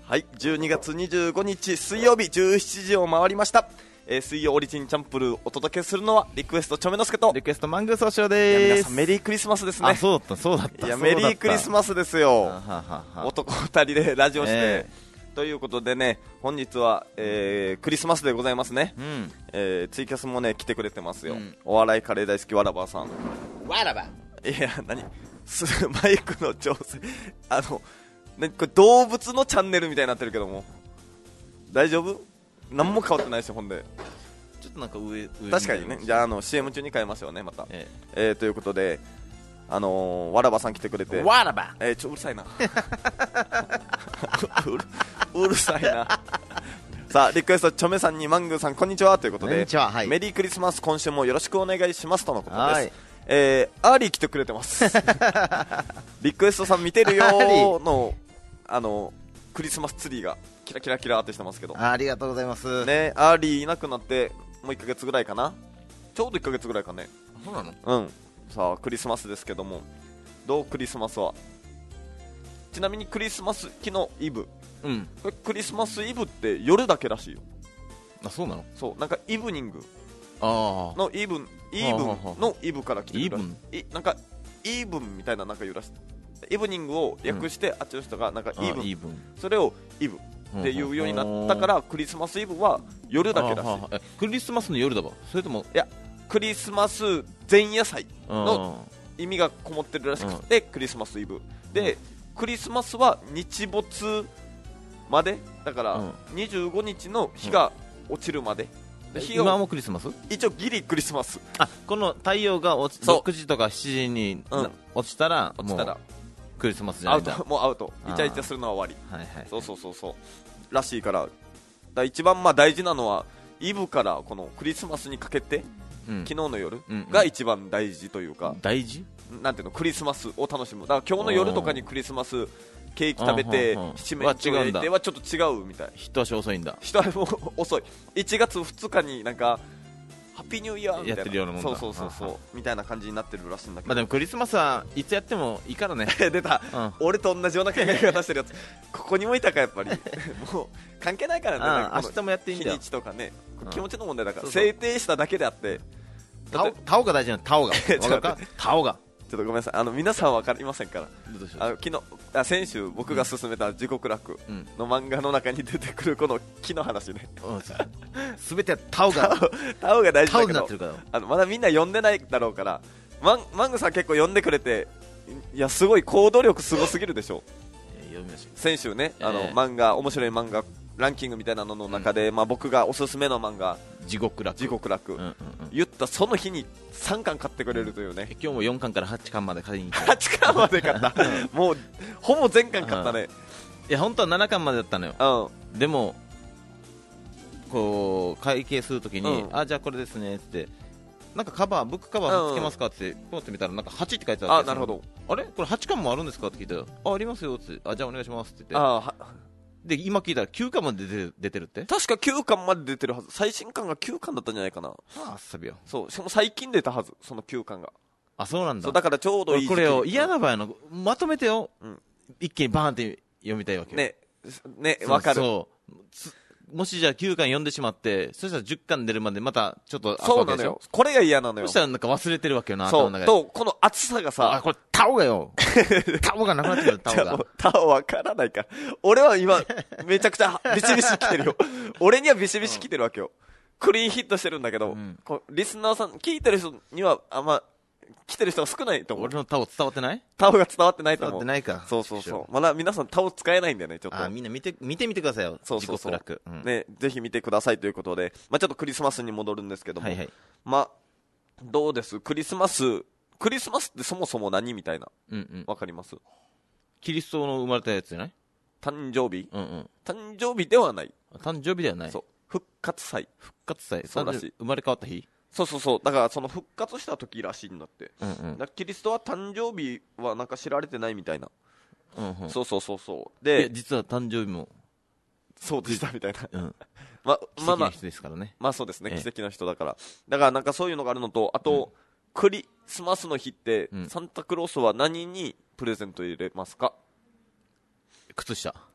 はい、12月25日水曜日17時を回りました。水曜オリジンチャンプルーお届けするのはリクエストチョメノスケとリクエストマングー総称です。 皆さんメリークリスマスですね。 あ、そうだった。 いやメリークリスマスですよ。 は男2人でラジオして、ということでね、本日は、クリスマスでございますね。ツイキャスもね来てくれてますよ。お笑いカレー大好きわらばさん。 わらば。 いや何マイクの調整ね、これ動物のチャンネルみたいになってるけども大丈夫？何も変わってないし、ほんでちょっとなんか上確かにね。じゃあCM 中に変えますよねまた。ということでわらばさん来てくれて、 わらばうるさいなうるさいなさあリクエストチョメさんにマングーさんこんにちはということで、 はい、 メリークリスマス今週もよろしくお願いしますとのことです。はい、アーリー来てくれてますリクエストさん見てるよーのクリスマスツリーがキラキラキラってしてますけど、 ありがとうございますね。アーリーいなくなってもう1ヶ月ぐらいかな、ちょうど1ヶ月ぐらいかね。 そうなの？ うん。さあクリスマスですけども、どうクリスマスは。ちなみにクリスマス昨日イブ、これクリスマスイブって夜だけらしいよ。 あ、そうなの？ そう、なんかイブニングのイブのイブから来てるらしい。なんかイーブンみたいななんか言うらしい。イブニングを訳して、あっちの人がなんかイーブン、それをイブっていうようになったから、クリスマスイブは夜だけらしい。 クリスマスの夜だわ。それともいや、クリスマス前夜祭の意味がこもってるらしくて、クリスマスイブで、クリスマスは日没までだから、25日の日が落ちるまで。 今もクリスマス？ 一応ギリクリスマス。 この太陽が6時とか7時に落ちたらクリスマスじゃないんだ。 もうアウト。イチャイチャするのは終わり。そうらしいから、一番大事なのはイブからこのクリスマスにかけて、昨日の夜が一番大事というか、 大事なんていうの、クリスマスを楽しむ。だから今日の夜とかにクリスマスケーキ食べて七面鳥入れてはちょっと違うみたい。 一足遅いんだ。 一足遅い。1月2日になんかハッピーニューイヤーみたいなやってるようなもんだ。 そうみたいな感じになってるらしいんだけど、 でもクリスマスはいつやってもいいからね出た、俺と同じような考え方してるやつここにもいたかやっぱりもう関係ないからね。 明日もやっていいんだよ。 日にちとかね、気持ちの問題だから、制定しただけであって。 タオが大事なの。タオが分かるか？タオがちょっとごめんなさい、皆さん分かりませんから。先週僕が勧めた地獄楽の漫画の中に出てくるこの木の話ね、 全てはタオが大事だけど、 タオになってるから。 まだみんな読んでないだろうから、マングさん結構読んでくれて、いやすごい行動力すごすぎるでしょ。 読みました。 先週ね、漫画面白い漫画ランキングみたいなのの中で、僕がおすすめの漫画地獄楽、 言ったその日に3巻買ってくれるというね。 今日も4巻から8巻まで買いに行った。 8巻まで買ったもうほぼ全巻買ったね。 いや本当は7巻までだったのよ。でもこう会計するときに、じゃあこれですねって、なんかブックカバーつけますかってポンって見たらなんか8って書いてあって、 なるほど。 あれこれ8巻もあるんですかって聞いたら、ありますよって、じゃあお願いしますって言って、で今聞いたら9巻まで出てるって。 確か9巻まで出てるはず。最新巻が9巻だったんじゃないかな。そうしかも最近出たはず、その9巻が。 そうなんだ。 そうだからちょうどいい時期。 これを嫌な場合のまとめてよ、一気にバーンって読みたいわけよね。わかる。 もしじゃあ9巻読んでしまって、そしたら10巻出るまでまたちょっとそうなのよ。これが嫌なのよ。 そしたらなんか忘れてるわけよな。 そうとこの厚さがさ、 これタオがよタオがなくなってる。 タオわからないから。俺は今めちゃくちゃビシビシ来てるよ俺にはビシビシ来てるわけよ。クリーンヒットしてるんだけど、リスナーさん聞いてる人には来てる人が少ないと思う。 俺のタオ伝わってない？ タオが伝わってないと思う。 伝わってないか。 そうまだ皆さんタオ使えないんだよね。ちょっとみんな見てみてくださいよ。 そうね、ぜひ見てくださいということで、ちょっとクリスマスに戻るんですけども、どうです？クリスマスってそもそも何みたいな、わかります？ キリストの生まれたやつじゃない？ 誕生日？誕生日ではない。 誕生日ではない。 そう、復活祭。 そうらしい。生まれ変わった日。 そうだからその復活した時らしいんだって。キリストは誕生日はなんか知られてないみたいな。そうで、 実は誕生日もそうでしたみたいな。 奇跡の人ですからね。 そうですね、奇跡の人だからなんかそういうのがあるのと、あと、クリスマスの日って、サンタクロースは何にプレゼント入れますか？ 靴下。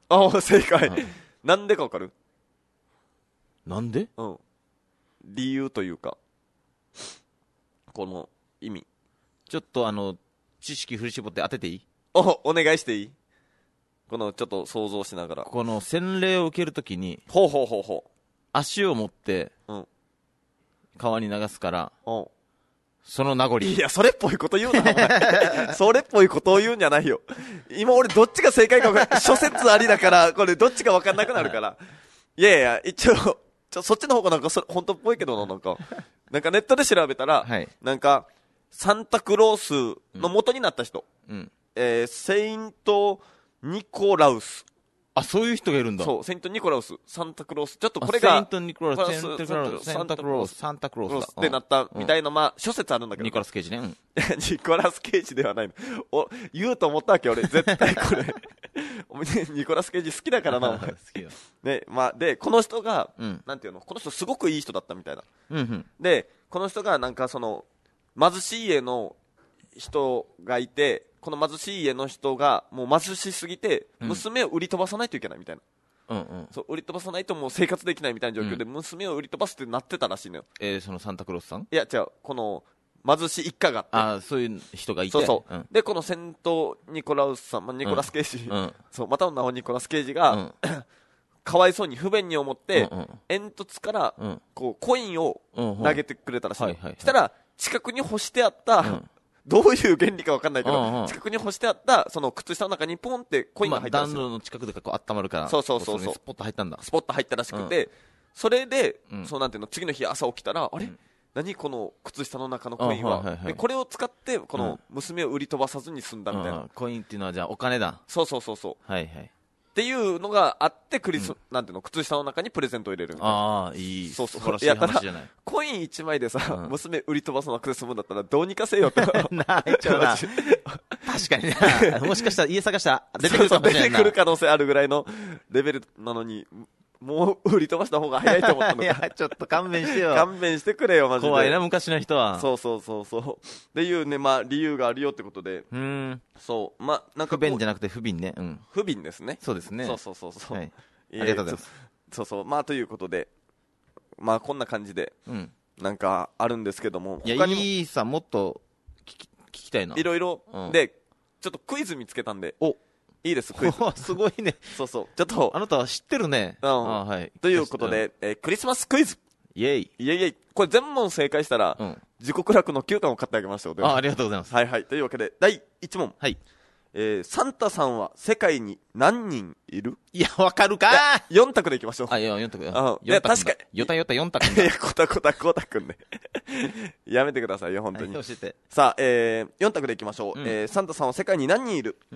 あ、正解。なんでかわかる？ なんで？ うん。理由というか、この意味。 ちょっと知識振り絞って当てていい？ お願いしていい？このちょっと想像しながら。 この洗礼を受けるときに、 ほう。 足を持って、川に流すから、その名残。 いや、それっぽいこと言うな、お前。それっぽいことを言うんじゃないよ。今俺どっちが正解か分かんない。諸説ありだから、これどっちか分かんなくなるから。いや、一応、そっちの方がなんか本当っぽいけどな、なんかネットで調べたら、なんか、サンタクロースの元になった人。セイント・ニコラウス。 あ、そういう人がいるんだ。 そう、セイント・ニコラウス、サンタクロース。ちょっとこれが、 セイント・ニコラウス、サンタクロースってなったみたいな、まあ、諸説あるんだけど。 ニコラス・ケイジね。 ニコラス・ケイジではないの。言うと思ったわけ、俺。絶対これ。お前、ニコラス・ケイジ好きだからな、お前。好きよ。ね、まあ、で、この人が、なんていうの、この人すごくいい人だったみたいな。で、この人がなんか貧しい家の人がいて、この貧しい家の人がもう貧しすぎて、娘を売り飛ばさないといけないみたいな。そう売り飛ばさないともう生活できないみたいな状況で、娘を売り飛ばすってなってたらしいのよ。 そのサンタクロースさん？ いや違う、この貧しい一家があって、そういう人がいて、 そう、でこのセント・ニコラウスさん、ニコラス・ケイジ、そうまたの名をニコラス・ケイジが、かわいそうに不便に思って、煙突からこうコインを投げてくれたらしいの。したら近くに干してあった、どういう原理か分かんないけど、近くに干してあったその靴下の中にポンってコインが入ったらしい。 暖炉の近くでこう温まるから、 そうスポッと入ったんだ。 スポッと入ったらしくて、それで、そうなんていうの、次の日朝起きたら、あれ何この靴下の中のコインは、でこれを使ってこの娘を売り飛ばさずに済んだみたいな。 コインっていうのはじゃあお金だ。 そうっていうのがあってなんていうの、靴下の中にプレゼントを入れるみたいな。 ああ、いい。素晴らしい話じゃない。 コイン1枚でさ、娘売り飛ばすのくて済むんだったらどうにかせよって。 ないちゃうな。確かにな。もしかしたら家探したら出てくるかもしれないな。 出てくる可能性あるぐらいのレベルなのに、もう売り飛ばした方が早いと思ったのか。いや、ちょっと勘弁してよ。 勘弁してくれよ、マジで。 怖いな、昔の人は。 そう。っていうね、まあ、理由があるよってことで。そう。まあ、なんか。 不便じゃなくて不憫ね。 不憫ですね。 そうですね。 そう。 はい。ありがとうございます。 そう。まあ、ということで、まあ、こんな感じで、なんか、あるんですけども。 いや、いいさ、もっと聞きたいな。 いろいろ。で、ちょっとクイズ見つけたんで。いいです、クイズ。 すごいね。 そう。ちょっと。 あなたは知ってるね。 はい。ということで、クリスマスクイズ。 イェイ。 これ全問正解したら、自国楽の9巻を買ってあげましょう。 ありがとうございます。 はい。というわけで、第1問。 はい。 サンタさんは世界に何人いる？ いや、わかるかー !4 択でいきましょう。 4択。 いや、確かに。 4択。 いや、コタくんね。やめてくださいよ、本当に。 教えて。 さあ、4択でいきましょう。サンタさんは世界に何人いる？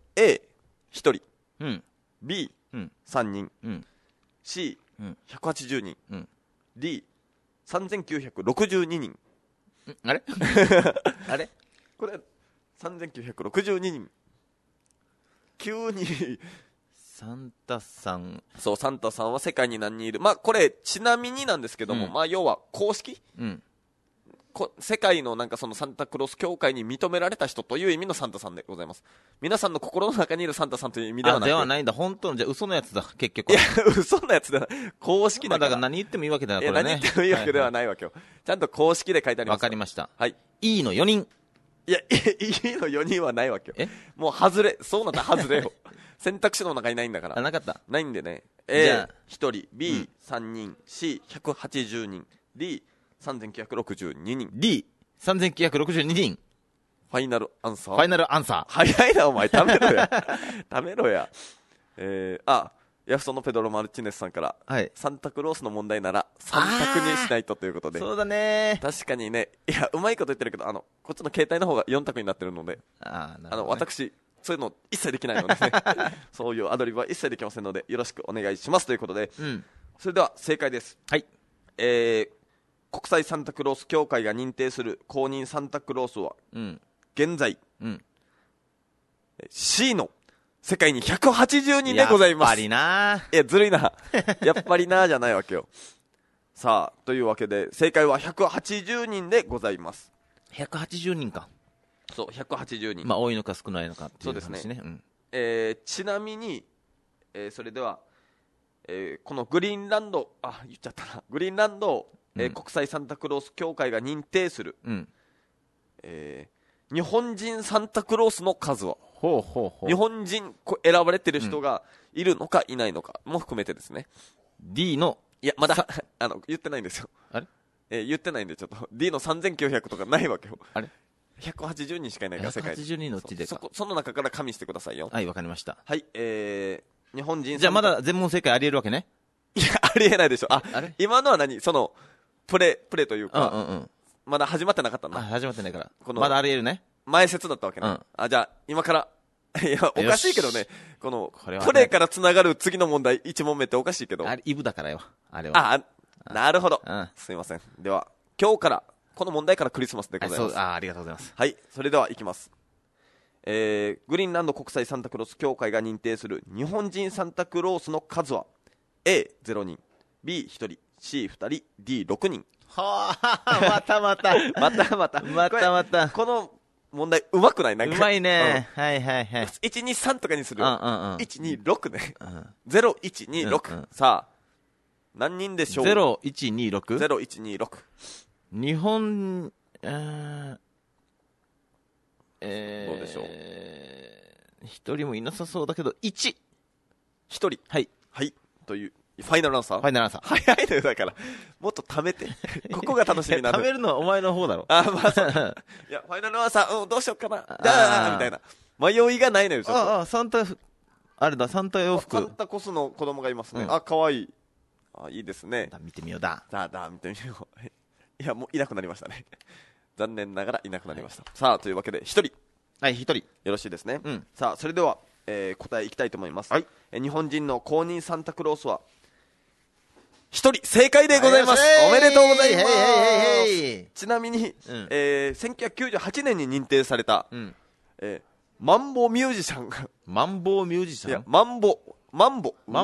A、1人。B、3人。C、180人。D、3962人。 あれあれこれ、3962人。急にサンタさん。 そう、サンタさんは世界に何人いる？まあ、これ、ちなみになんですけども、まあ、要は、公式？世界のなんかそのサンタクロース協会に認められた人という意味のサンタさんでございます。皆さんの心の中にいるサンタさんという意味ではなく。 ではないんだ。本当の、じゃあ嘘のやつだ、結局。 いや、嘘のやつだ。公式だから。 だから何言ってもいいわけだよ、これね。 何言ってもいいわけではないわけよ。ちゃんと公式で書いてあります。 わかりました。 はい。 E の4人。 いや、E の4人はないわけよ。もう外れ。そうなったら外れよ。選択肢の中にないんだから。 なかった。 ないんでね。A、1人。B、3人。C、180人。D、3962人。 D、3962人。 ファイナルアンサー。 ファイナルアンサー。 早いな、お前。ためろや。ためろや。ヤフソのペドロ・マルチネスさんから、サンタクロースの問題なら3択にしないとということで。 そうだね。 確かにね、いや、うまいこと言ってるけど、こっちの携帯の方が4択になってるので、 なるほどね、 私、そういうの一切できないのでね、そういうアドリブは一切できませんので、よろしくお願いしますということで、それでは正解です。 はい。 国際サンタクロース協会が認定する公認サンタクロースは、現在、C の世界に180人でございます。 やっぱりな。 いや、ずるいな。やっぱりなじゃないわけよ。さあ、というわけで、正解は180人でございます。 180人か。 そう、180人。 まあ、多いのか少ないのかっていう話ね。 そうですね。ちなみに、 それでは、このグリーンランド言っちゃったな、グリーンランドを、国際サンタクロース協会が認定する、日本人サンタクロースの数は、日本人選ばれてる人がいるのかいないのかも含めてですね。 D の、 いやまだ言ってないんですよ。 あれ、 言ってないんで、ちょっと D の3900とかないわけよ。 あれ、 180人しかいないから世界で。 180人のうちでか。 その中から加味してくださいよ。 はい、わかりました。 はい、日本人。 じゃあまだ全問正解あり得るわけね。 いや、ありえないでしょ。あれ、今のはそのプレというか、まだ始まってなかったんだ。 始まってないから。まだあり得るね。 前説だったわけね。じゃあ今から。いや、おかしいけどね。このプレからつながる次の問題1問目っておかしいけど。 あれイブだからよ。あれは。 なるほど。すいません。では今日からこの問題からクリスマスでございます。 ありがとうございます。 はい、それではいきます。グリーンランド国際サンタクロース協会が認定する日本人サンタクロースの数は A0 人、 B1 人、 C2 人、 D6 人。 はあ、またこの問題うまくない？なんかうまいね。はい。 123とかにする。126ね。0126。さあ何人でしょう。 0126。 0126。 日本、どうでしょう。 一人もいなさそうだけど、1。 一人。はいというファイナルアンサー。早いのよ。だからもっと貯めてここが楽しみなんで。 貯めるのはお前の方だろ。 まあそういやファイナルアンサー、どうしようかなみたいな迷いがないのよ。ちょっとサンタサンタ洋服。 サンタコスの子供がいますね。かわいい。いいですね。 見てみようだ。 見てみよう。いやもういなくなりましたね。残念ながらいなくなりました。さあというわけで1人。 はい、1人よろしいですね。さあそれでは、答えいきたいと思います。日本人の公認サンタクロースは1人正解でございます。おめでとうございます。ちなみに、1998年に認定された、マンボミュージシャン。 マンボミュージシャン。 いやマンボかな。マンボミ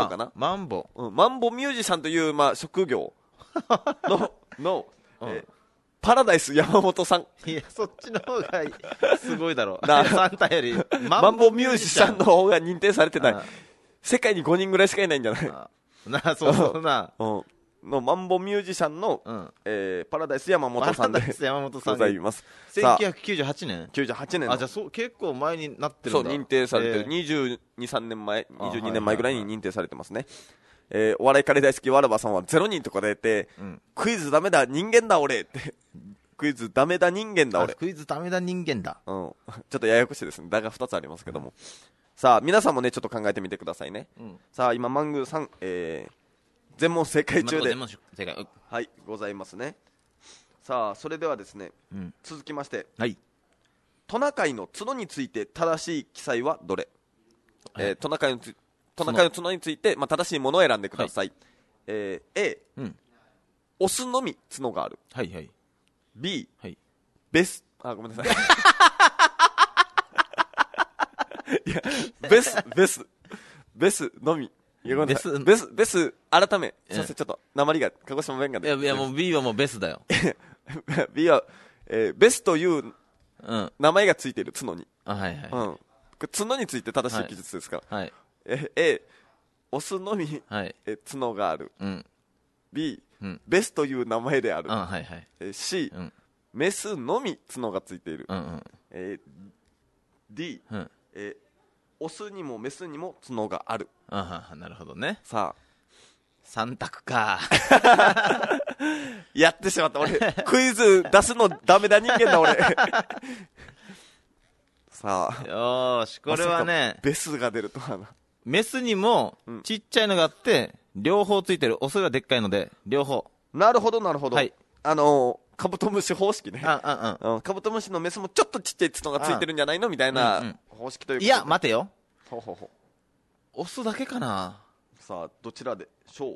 ュージシャンという、職業のパラダイス山本さん。 いやそっちの方がすごいだろう。サンタよりマンボミュージシャンの方が認定されてない。世界に5人ぐらいしかいないんじゃない。 そうなのマンボミュージシャンの、パラダイス山本さんでございます。 1998年 98年。 じゃあ結構前になってるんだ。 そう認定されてる。22、3年前22年前ぐらいに認定されてますね。お笑いカレー大好きわらばさんは0人とか出て、クイズダメだ人間だ俺ってクイズダメだ人間だ俺。 クイズダメだ人間だ。 ちょっとややこしいですね。だが2つありますけども。さあ皆さんもねちょっと考えてみてくださいね。さあ今マングーさん、全問正解中ではいございますね。さあそれではですね、続きまして、トナカイの角について正しい記載はどれ。トナカイの角について、正しいものを選んでください。A、オスのみ角がある。B、ベス、ごめんなさい。いやベスのみ。いやごめんなさい。ベス改めさせ、ちょっと訛りが鹿児島弁がで。 いやもう B はもうベスだよ。 B は、ベスという名前がついている角に。角について正しい記述ですから。A、オスのみ、角がある。B、ベスという名前である。C、メスのみ角がついている。D、オスにもメスにも角がある。 なるほどね。 さあ 3択か。 やってしまった俺。クイズ出すのダメだ人間だ俺。さあよーし、これはね、 ベスが出るとはな。 メスにもちっちゃいのがあって、両方ついてる。オスがでっかいので両方。 なるほど。カブトムシ方式ね。カブトムシのメスもちょっとちっちゃい角がついてるんじゃないのみたいな方式ということで。 いや待てよ。オスだけかな。 さあどちらでしょう。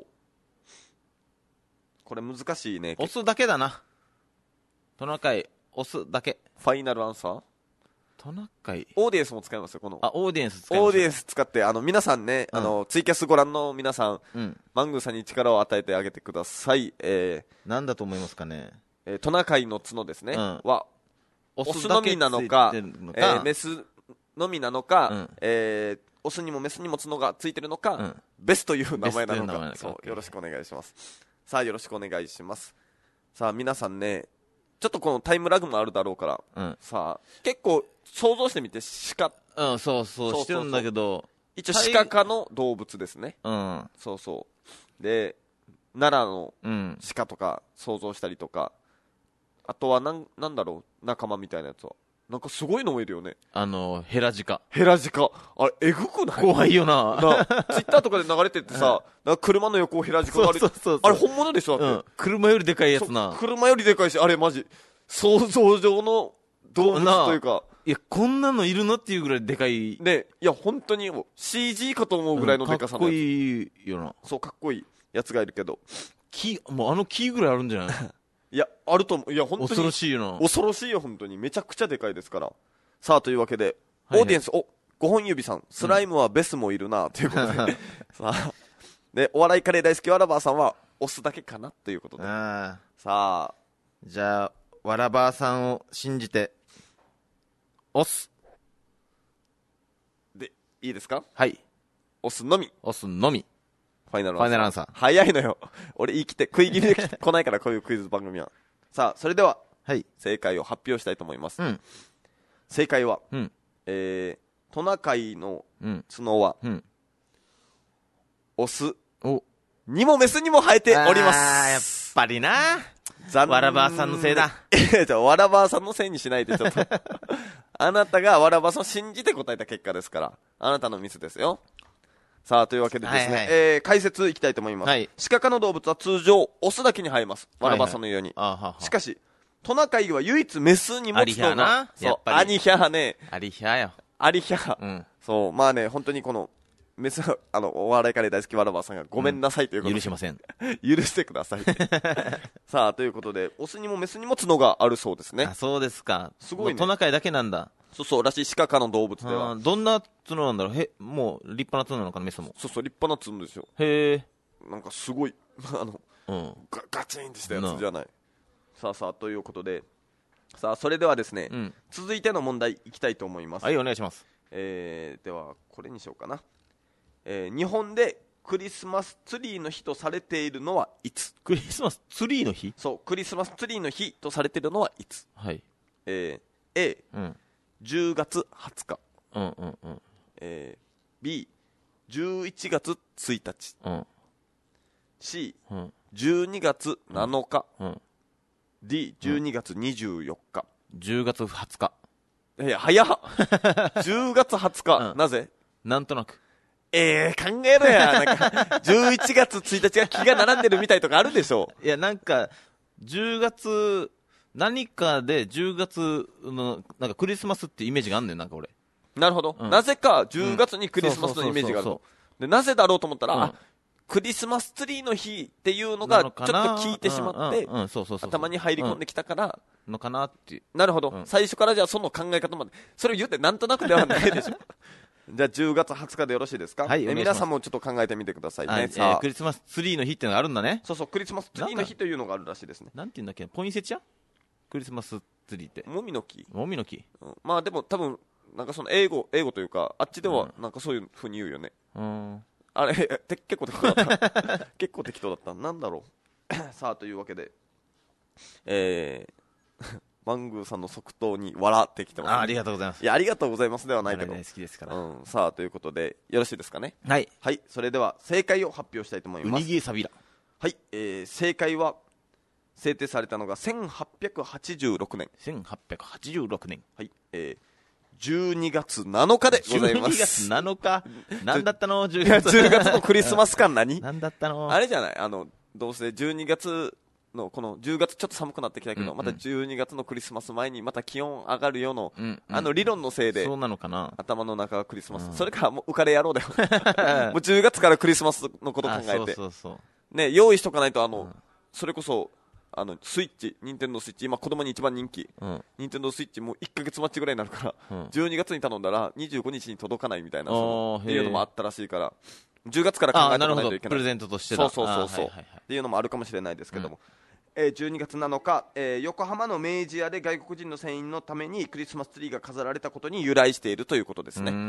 これ難しいね。 オスだけだな。トナカイオスだけ。 ファイナルアンサー。 トナカイオーディエンスも使いますよ。このオーディエンス使います。 オーディエンス使って皆さんね、ツイキャスご覧の皆さん、マングーさんに力を与えてあげてください。 なんだと思いますかね。 トナカイの角ですね、はオスのみなのか、メスのみなのか、 オスにもメスにも角がついてるのか、ベスという名前なのか、そうよろしくお願いします。さあよろしくお願いします。さあ皆さんね、ちょっとこのタイムラグもあるだろうから、さあ結構想像してみて、鹿、 そうしてるんだけど、 一応鹿科の動物ですね。そうそうで、奈良の鹿とか想像したりとか、あとはなんだろう、仲間みたいなやつはなんかすごいのもいるよね。 ヘラジカ。 あれえぐくない？ 怖いよな。 ツイッターとかで流れてってさ、なんか車の横をヘラジカがあれ、あれ本物でしょ？だって、 車よりでかいやつな。 車よりでかいし、あれマジ想像上の動物というか、 いやこんなのいるのっていうぐらいでかいね。いや本当に CG かと思うぐらいのでかさのやつ、 かっこいいよな。 そうかっこいいやつがいるけど、 もう木ぐらいあるんじゃない？ いやあると思う。いや本当に恐ろしいよな。 恐ろしいよ本当に。めちゃくちゃでかいですから。さあというわけで、オーディエンス、5本指さん、スライムはベスもいるなということで、さあで、お笑いカレー大好きわらばーさんはオスだけかなということで、さあじゃあわらばーさんを信じてオスでいいですか？ はい、 オスのみ。 オスのみ。 ファイナルアンサー。 早いのよ。俺言い切って食い切りで来ないから、こういうクイズ番組は。さあそれでは、正解を発表したいと思います。正解は、トナカイの角は、オスにもメスにも生えております。 やっぱりな。わらばーさんのせいだ。 わらばーさんのせいにしないでちょっと。あなたがわらばーさんを信じて答えた結果ですから、あなたのミスですよ。さあというわけでですね、解説いきたいと思います。鹿科の動物は通常オスだけに生えます。わらばーさんのように。しかしトナカイは唯一メスに持つのが、アニヒャね。 アリヒャよ。 アリヒャ。そう、まあね、本当にこのメス、お笑いカレー大好きわらばーさんがごめんなさいということで、 許しません。 許してください。さあということで、オスにもメスにも角があるそうですね。 あ、そうですか。 すごいね。 トナカイだけなんだ。 そうらしい。鹿科の動物では。 どんな角なんだろう。もう立派な角なのかな、メスも。 そう立派な角ですよ。 へえ。 なんかすごいガチンとしたやつじゃない。さあということで、さあそれではですね、続いての問題いきたいと思います。 はい、お願いします。 ではこれにしようかな。日本でクリスマスツリーの日とされているのはいつ？ クリスマスツリーの日？ そう、クリスマスツリーの日とされているのはいつ？ はい。 A、10月20日。B、11月1日。C、12月7日。D、12月24日。 10月20日。 いや、早っ。10月20日。なぜ？ なんとなく。 考えろや。なんか、11月1日が気が並んでるみたいとかあるでしょ。 いや、なんか、10月、何かで10月の、なんかクリスマスってイメージがあんねん、なんか俺。 なるほど。なぜか10月にクリスマスのイメージがあると。で、なぜだろうと思ったら、クリスマスツリーの日っていうのがちょっと聞いてしまって、頭に入り込んできたからのかなって。 なるほど、最初からじゃあその考え方までそれを言ってなんとなくではないでしょ。じゃあ10月20日でよろしいですか？ はい、 皆さんもちょっと考えてみてくださいね。 クリスマスツリーの日ってのがあるんだね。 そうクリスマスツリーの日というのがあるらしいですね。 なんて言うんだっけ、ポインセチア？クリスマスツリーってもみの木。 まあでも多分なんかその英語というかあっちではなんかそういう風に言うよね。あれ結構適当だった結構適当だった。なんだろう。さあというわけでマングーさんの即答に笑ってきてます、ね。 ありがとうございます。 いやありがとうございますではないけど、 大好きですから、 さあということでよろしいですかね。 はい、 それでは正解を発表したいと思います。 ウニギーサビラ。 はい、正解は制定されたのが1886年。 1886年。 はい、12月7日でございます。 12月7日何だったの 10月のクリスマス感何だったのあれじゃない、どうせ12月のこの10月ちょっと寒くなってきたけど、また12月のクリスマス前にまた気温上がるよの、理論のせいでそうなのかな、 頭の中がクリスマス、それからもう浮かれ野郎だよ。もう10月からクリスマスのこと考えてね、用意しとかないとそれこそスイッチ、ニンテンドースイッチ、今子供に一番人気、ニンテンドースイッチもう1ヶ月待ちぐらいになるから、12月に頼んだら25日に届かないみたいなっていうのもあったらしいから、10月から考えておかないといけない。 プレゼントとしてだ。 そうっていうのもあるかもしれないですけども、12月7日、横浜の明治屋で外国人の船員のためにクリスマスツリーが飾られたことに由来しているということですね。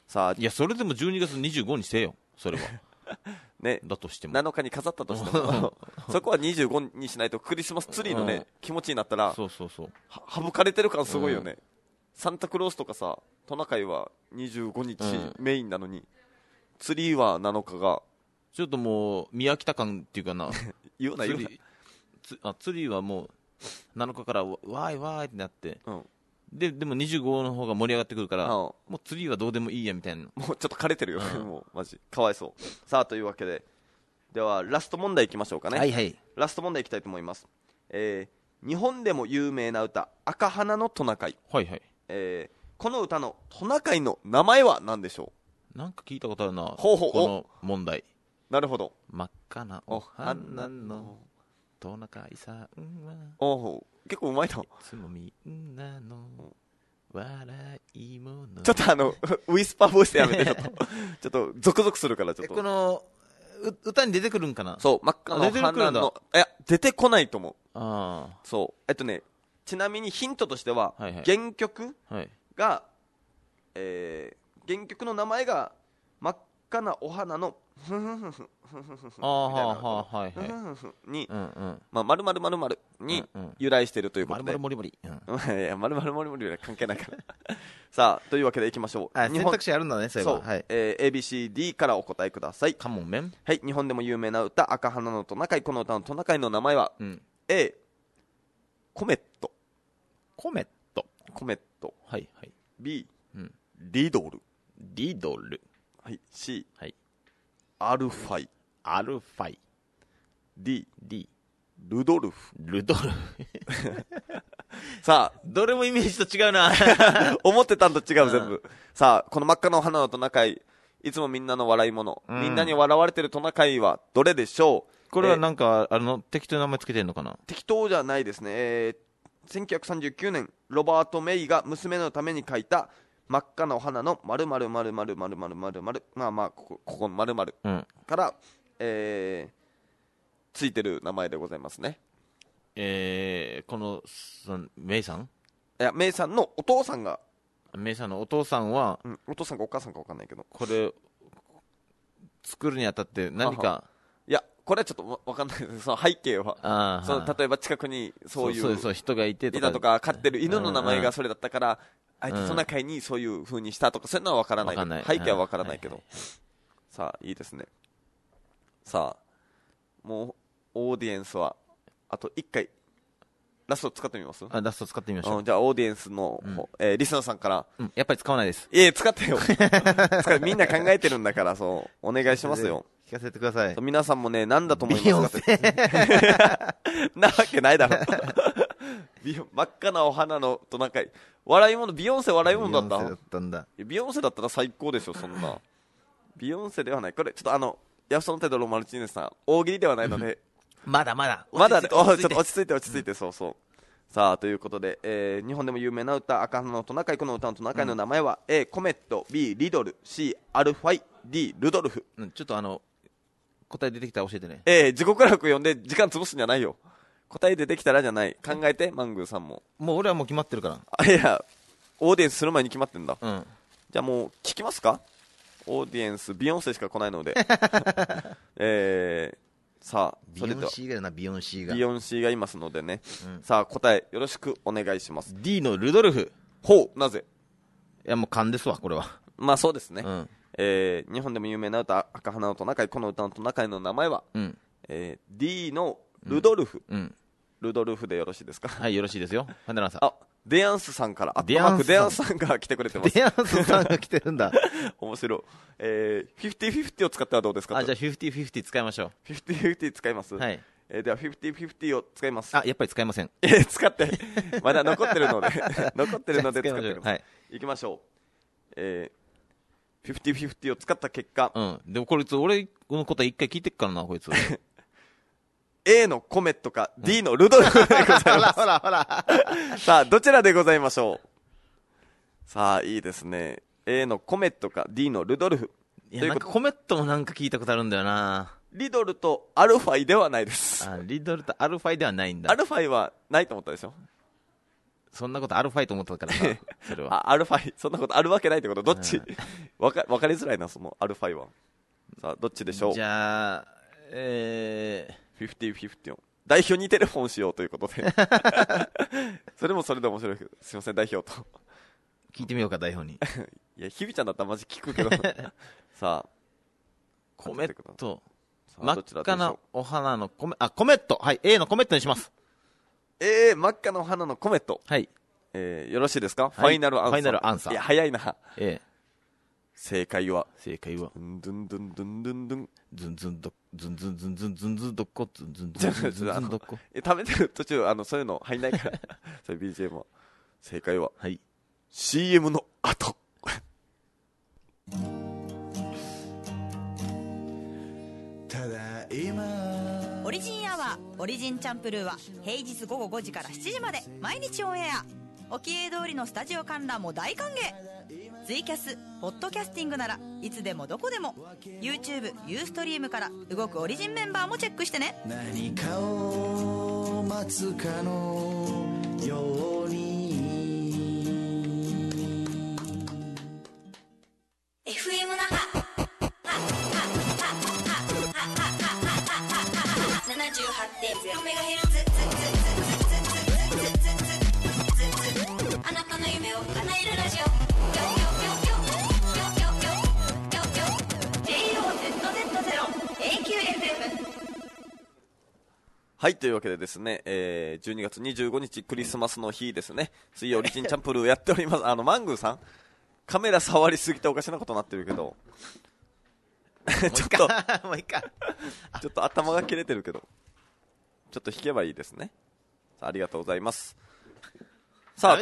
さあいやそれでも12月25にせよそれはね、 だとしても 7日に飾ったとしてもそこは25にしないとクリスマスツリーのね、気持ちになったらそう省かれてる感すごいよね、サンタクロースとかさトナカイは25日メインなのに、ツリーは7日がちょっともう宮北感っていうかな言うなツリーはもう7日からわーいわーいってなって、でも25の方が盛り上がってくるから、もうツリーはどうでもいいやみたいな、 もうちょっと枯れてるよ、もうマジかわいそう。さあというわけではラスト問題いきましょうかね。 はいはい、 ラスト問題いきたいと思います。日本でも有名な歌赤花のトナカイ、 はいはい、 この歌のトナカイの名前は何でしょう。なんか聞いたことあるな、 この問題。 なるほど。 真っ赤なお花のトナカイさんは結構うまいな。いつもみんなの笑いもの。 ちょっとウィスパーボイスやめてちょっとゾクゾクするからちょっと。 この歌に出てくるんかな。 そう、真っ赤なお花の、いや出てこないと思う。 ああ、 そうちなみにヒントとしては、原曲が、原曲の名前が真っ赤なお花のふんふんふんふんふんふんふんみたいなに、まるまるまるまるに由来しているということで、 まるまるもりもり、 いやまるまるもりもりは関係ないからさあというわけでいきましょう。 選択肢あるんだね、そういえば。 そう、ABCD からお答えください。 カモンメン。 はい、日本でも有名な歌赤花のトナカイ。この歌のトナカイの名前は、A コメット、 コメット、はいはい。 B リドル、はい、C アルファイ、D ルドルフさあどれもイメージと違うな思ってたんと違う、全部。さあこの真っ赤なお花のトナカイ、いつもみんなの笑い物、みんなに笑われてるトナカイはどれでしょう。 これはなんか適当な名前つけてるのかな。 適当じゃないですね。1939年ロバート・メイが娘のために書いた真っ赤なお花の〇〇〇〇〇〇〇〇、ここの〇〇から、ついてる名前でございますね。 このメイさん、 いやメイさんのお父さんが、 メイさんのお父さんは、 お父さんかお母さんか分かんないけど、 これ作るにあたって何か、 いやこれはちょっと分かんないです。その背景は例えば近くにそういう人がいてとか飼ってる犬の名前がそれだったからあえてトナカイにそういう風にしたとか、そういうのは分からないけど、背景は分からないけど、さあいいですね。さあもうオーディエンスはあと1回ラスト使ってみます。 ラスト使ってみましょう。 じゃあオーディエンスの、リスナーさんから、 やっぱり使わないです。 使ってよみんな考えてるんだから、そうお願いしますよ。 聞かせてください。 皆さんもね、何だと思いますかなわけないだろ真っ赤なお花のトナカイ、笑い物、ビヨンセ笑い物だったんだ。ビヨンセだったら最高でしょ、そんな。ビヨンセではない。これちょっとヤフソンテドロマルチーネスさん大喜利ではないのでまだちょっと落ち着いて、そうさあということで、日本でも有名な歌赤花のトナカイ。この歌のトナカイの名前は、A コメット、 B リドル、 C アルファイ、 D ルドルフ。 ちょっと答え出てきたら教えてね。 自己苦楽読んで時間潰すんじゃないよ。答え出てきたらじゃない。考えて、マングーさんも。 もう俺はもう決まってるから。 いやオーディエンスする前に決まってんだ。じゃあもう聞きますか。オーディエンスビヨンセしか来ないのでさあビヨンシーがいるな、ビヨンシーがいますのでね、さあ答えよろしくお願いします。 D のルドルフ。 なぜ。 いやもう勘ですわこれは。 まあそうですね。日本でも有名な歌赤花のトナカイ。この歌のトナカイの名前は、D のルドルフ、ルドルフでよろしいですか。 はい、よろしいですよ。 デアンスさんからデアンスさんが来てくれてます。 デアンスさんが来てるんだ面白い。50-50を使ってはどうですか。 じゃあ50-50使いましょう。 50-50使います。 はい。 では50-50を使います。 やっぱり使いません。 使ってまだ残ってるので使ってください。はい、いきましょう。50-50を使った結果、 でもこいつ俺の答え一回聞いてっからなこいつ A のコメットか D のルドルフでございます。ほらさあどちらでございましょう。さあいいですね。 A のコメットか D のルドルフ。 いやなんかコメットもなんか聞いたことあるんだよな。 リドルとアルファイではないです。 リドルとアルファイではないんだ。 アルファイはないと思ったでしょ。 そんなことあるファイと思ったからなそれはアルファイ、そんなことあるわけないってこと？どっち？わかりづらいな、そのアルファイは。さあどっちでしょう？ じゃあ 50-50代表にテレフォンしようということでそれもそれで面白いけど、すいません代表と聞いてみようか代表にいやひびちゃんだったらマジ聞くけどさあコメット、 真っ赤なお花のコメット、はい、A のコメットにします。 真っ赤なお花のコメット、 はい、 よろしいですか、はい、ファイナルアンサー。いや早いな。正解はドゥンドゥンドゥンドゥンドゥンドゥンズンズンドズンズンズンズンズンズンドッコズンズンズンズンズンドッコ食べてる途中そういうの入んないからそういう BGM は。正解は、 はい、 CM の後オリジンアワーオリジンチャンプルーは平日午後5時から7時まで毎日オンエア。おきえ通りのスタジオ観覧も大歓迎。ツイキャス、ポッドキャスティングならいつでもどこでも YouTube、ユーストリームから動くオリジンメンバーもチェックしてね。 何かを待つかのように FM 那覇 78.0MHz あなたの夢を叶えるラジオ JOZZ0AQFM。 はい、というわけでですね、12月25日クリスマスの日ですね、水曜オリジンチャンプルーやっております。マングーさんカメラ触りすぎておかしなことになってるけどちょっともういいかちょっと頭が切れてるけどちょっと弾けばいいですね。ありがとうございます。さあ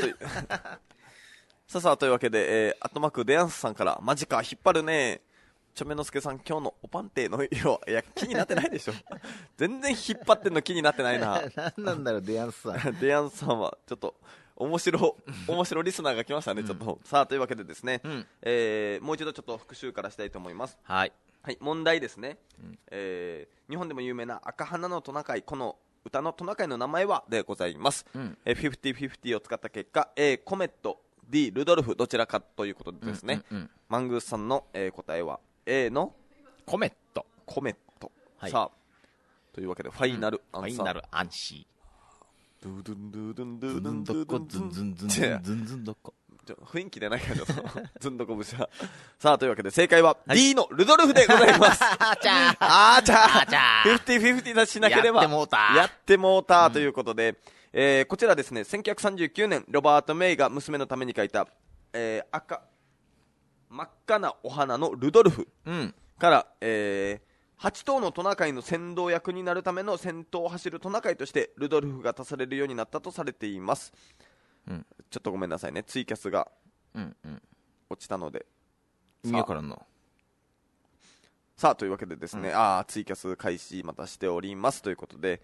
というわけで、アットマークデアンスさんからマジか引っ張るねちょめのすけさん今日のおパンテの色、いや気になってないでしょ全然引っ張ってんの気になってないな何なんだろうデアンスさんデアンスさんはちょっと面白リスナーが来ましたね、ちょっと。さあというわけでですね、もう一度ちょっと復習からしたいと思います。 はい、 はい、問題ですね、日本でも有名な赤花のトナカイ、この歌のトナカイの名前はでございます。50-50を使った結果 A コメット D ルドルフどちらかということでですね、マングースさんの、答えは A のコメット、 はい、さあというわけでファイナルアンサー、 ファイナルアンシードゥドゥンドゥドゥンドゥズンドッコズンズンズンズンズンズンドッコ雰囲気でないからちょっとずんどこ節は。さあというわけで正解は D のルドルフでございます。 あちゃ 50-50出しなければやってもうたということで、こちらですね1939年ロバート・メイが娘のために書いた、真っ赤なお花のルドルフから、8頭のトナカイの先導役になるための先頭を走るトナカイとしてルドルフが足されるようになったとされています。ちょっとごめんなさいね、ツイキャスが落ちたので、 意味わからんの。 さあというわけでですね、ツイキャス開始またしておりますということで、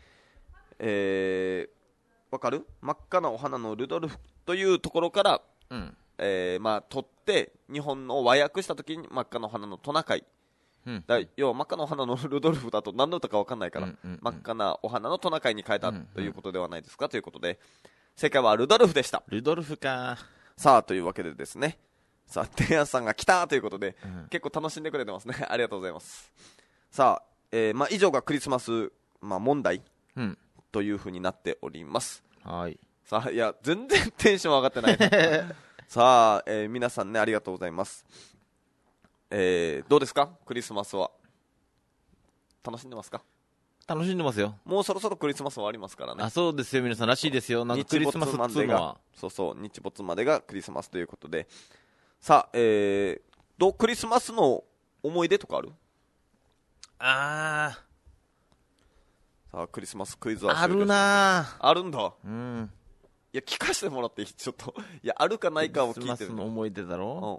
わかる？真っ赤なお花のルドルフというところから、取って日本の和訳した時に真っ赤なお花のトナカイ、要は真っ赤なお花のルドルフだと何の歌か分かんないから、真っ赤なお花のトナカイに変えたということではないですかということで、正解はルドルフでした。 ルドルフか。 さあというわけでですね、さあテイアンさんが来たということで、結構楽しんでくれてますね。ありがとうございます。さあ、以上がクリスマス、問題、というふうになっております。 はい。 さあいや全然テンション上がってないさあ、皆さんねありがとうございます。どうですかクリスマスは楽しんでますか？ 楽しんでますよ。 もうそろそろクリスマス終わりますからね。 あ、そうですよ、皆さんらしいですよ。なんかクリスマスっていうのは日没までがクリスマスということで、さあ、クリスマスの思い出とかある？ さあクリスマスクイズはあるな。 あるんだ。いや聞かせてもらっていい？ちょっといやあるかないかを聞いてる。 クリスマスの思い出だろ。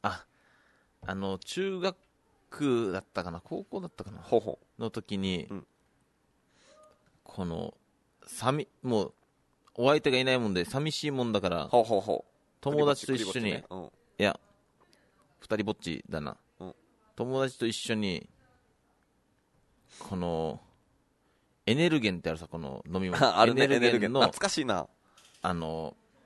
中学だったかな高校だったかなの時に、このもうお相手がいないもんで寂しいもんだから、友達と一緒に、いや二人ぼっちだな、友達と一緒にこのエネルゲンってあるさ、この飲み物あるね、 エネルゲンの懐かしいな、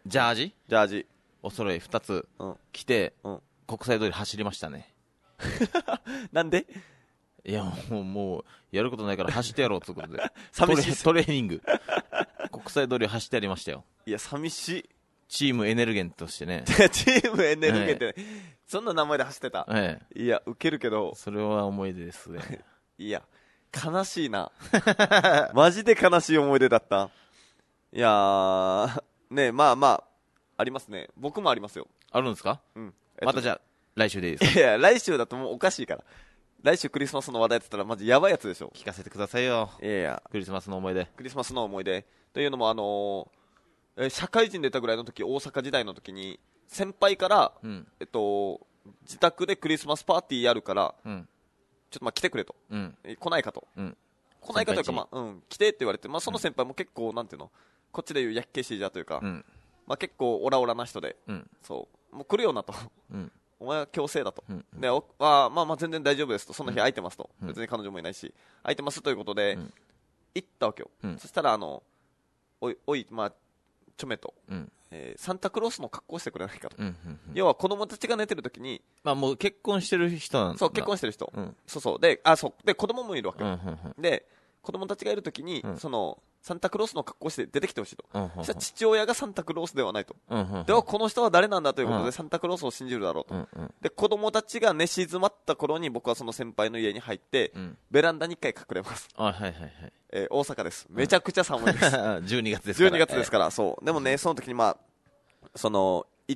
ジャージお揃い2つ着て、国際通り走りましたね。 なんで？ いやもうやることないから走ってやろうということで寂しいトレーニング国際通り走ってやりましたよ。 いや寂しい。 チームエネルゲンとしてね。 チームエネルゲンって、そんな名前で走ってた。いやウケるけど、 それは思い出ですね。 いや悲しいな。マジで悲しい思い出だった。いやーね、まあありますね。僕もありますよ。 あるんですか？またじゃあ来週でいいですか？いや来週だともうおかしいから。来週クリスマスの話題って言ったらマジやばいやつでしょ。 聞かせてくださいよ。 いやクリスマスの思い出。 クリスマスの思い出というのも社会人出たぐらいの時、大阪時代の時に先輩から、自宅でクリスマスパーティーやるから、ちょっと来てくれと、来ないかと、来ないかというか、来てって言われて、その先輩も結構なんていうの、こっちでいうやっけしいじゃというか、結構オラオラな人で、そうもう来るよなと、お前は強制だと、で全然大丈夫ですと、その日空いてますと、別に彼女もいないし空いてますということで、行ったわけよ。そしたらおいちょめと、サンタクロースの格好してくれないかと、要は子供たちが寝てる時に、 もう結婚してる人なんだ。 そう結婚してる人、で子供もいるわけよ、で子供たちがいる時に、そのサンタクロースの格好して出てきてほしいと、そしたら父親がサンタクロースではないと、ではこの人は誰なんだということで、サンタクロースを信じるだろうと、で子供たちが寝静まった頃に僕はその先輩の家に入って、ベランダに1回隠れます。大阪です。めちゃくちゃ寒いです。 12月ですから。 12月ですから、そう。でもね、その時に行って、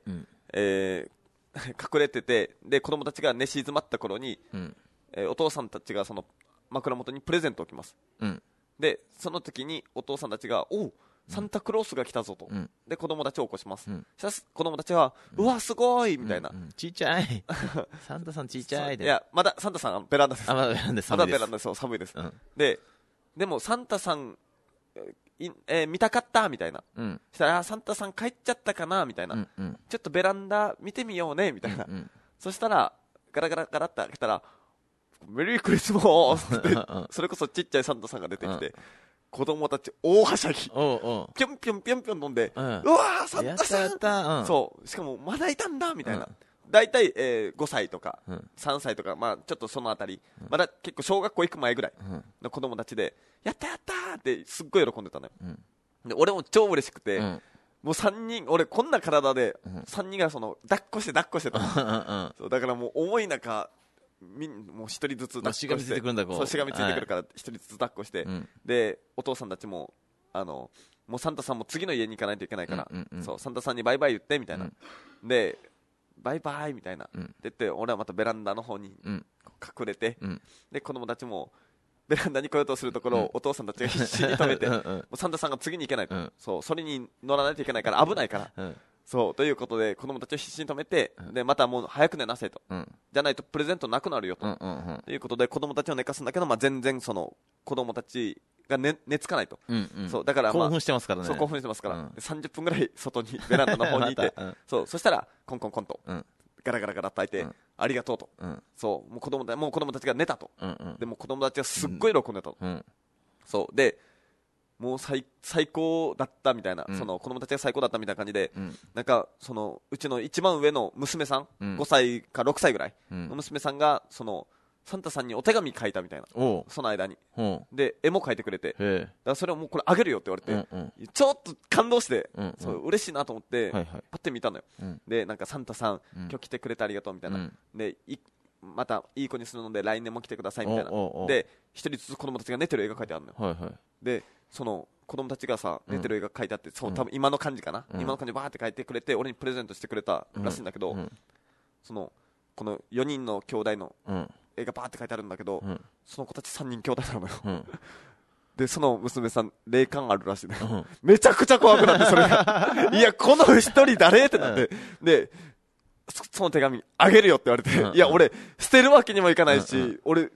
隠れてて、で子供たちが寝静まった頃に、お父さんたちがその枕元にプレゼントを置きます。でその時にお父さんたちがおうサンタクロースが来たぞと、で子供たちを起こします。そしたら子供たちは、うわすごいみたいな、 ちっちゃいサンタさんちっちゃいで、 いやまだサンタさんベランダです。 まだベランダです。まだベランダです。寒いです。でもサンタさん見たかったみたいな、したらサンタさん帰っちゃったかなみたいな、ちょっとベランダ見てみようねみたいな、そしたらガラガラガラって開けたらメリークリスマスってそれこそちっちゃいサンタさんが出てきて、子供たち大はしゃぎ、ぴょんぴょんぴょんぴょん飛んで、うわーサンタさん、そうしかもまだいたんだみたいな、だいたい5歳とか3歳とか、ちょっとそのあたり、まだ結構小学校行く前ぐらいの子供たちで、やったやったーってすっごい喜んでたのよ。で俺も超嬉しくて、もう3人、俺こんな体で3人が抱っこしてたそうだからもう重い中もう一人ずつ抱っこして、 しがみついてくるんだ、 そうしがみついてくるから一人ずつ抱っこして、でお父さんたちももうサンタさんも次の家に行かないといけないから、そうサンタさんにバイバイ言ってみたいな、でバイバイみたいな、って言って俺はまたベランダの方に隠れて、で子供たちもベランダに来ようとするところを、お父さんたちが必死に止めてもうサンタさんが次に行けないと、それに乗らないといけないから危ないから、そうということで子供たちを必死に止めて、でまたもう早く寝なさいと、じゃないとプレゼントなくなるよと、ということで子供たちを寝かすんだけど、全然その子供たちが寝つかないと、そうだから、 興奮してますからね。 そう興奮してますから、30分ぐらい外にベランダの方にいて、そしたらコンコンコンと、ガラガラガラと開いて、ありがとうと、そうもう子供たちが寝たと、でも子供たちがすっごい喜んでたと、そうでもう最高だったみたいな、その子供たちが最高だったみたいな感じで、なんかそのうちの一番上の娘さん、5歳か6歳ぐらいの娘さんがそのサンタさんにお手紙書いたみたいな、その間に、で絵も描いてくれて、だからそれをもうこれあげるよって言われて、ちょっと感動して、そう嬉しいなと思って、パッて見たのよ、でなんかサンタさん、今日来てくれてありがとうみたいな、でまたいい子にするので来年も来てくださいみたいな、で一人ずつ子供たちが寝てる絵が描いてあるのよ、でその子供たちがさ寝てる絵が描いてあって、そう多分今の感じかな、今の感じバーって描いてくれて俺にプレゼントしてくれたらしいんだけど、この4人の兄弟の絵がバーって書いてあるんだけど、その子たち3人兄弟なのよ、でその娘さん霊感あるらしいね、めちゃくちゃ怖くなってそれがいやこの一人誰ってなって、でその手紙あげるよって言われて、いや俺捨てるわけにもいかないし、俺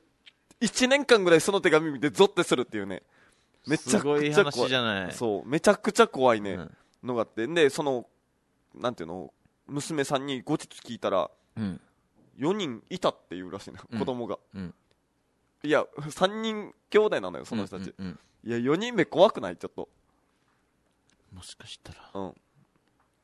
1年間ぐらいその手紙見てゾッてするっていうね、めちゃくちゃ怖い、 すごい話じゃない。 そうめちゃくちゃ怖いね、のがあって、でそのなんていうの娘さんに後日聞いたら、4人いたっていうらしいな、子供が、いや3人兄弟なのよその人たち、いや4人目怖くないちょっと、 もしかしたら、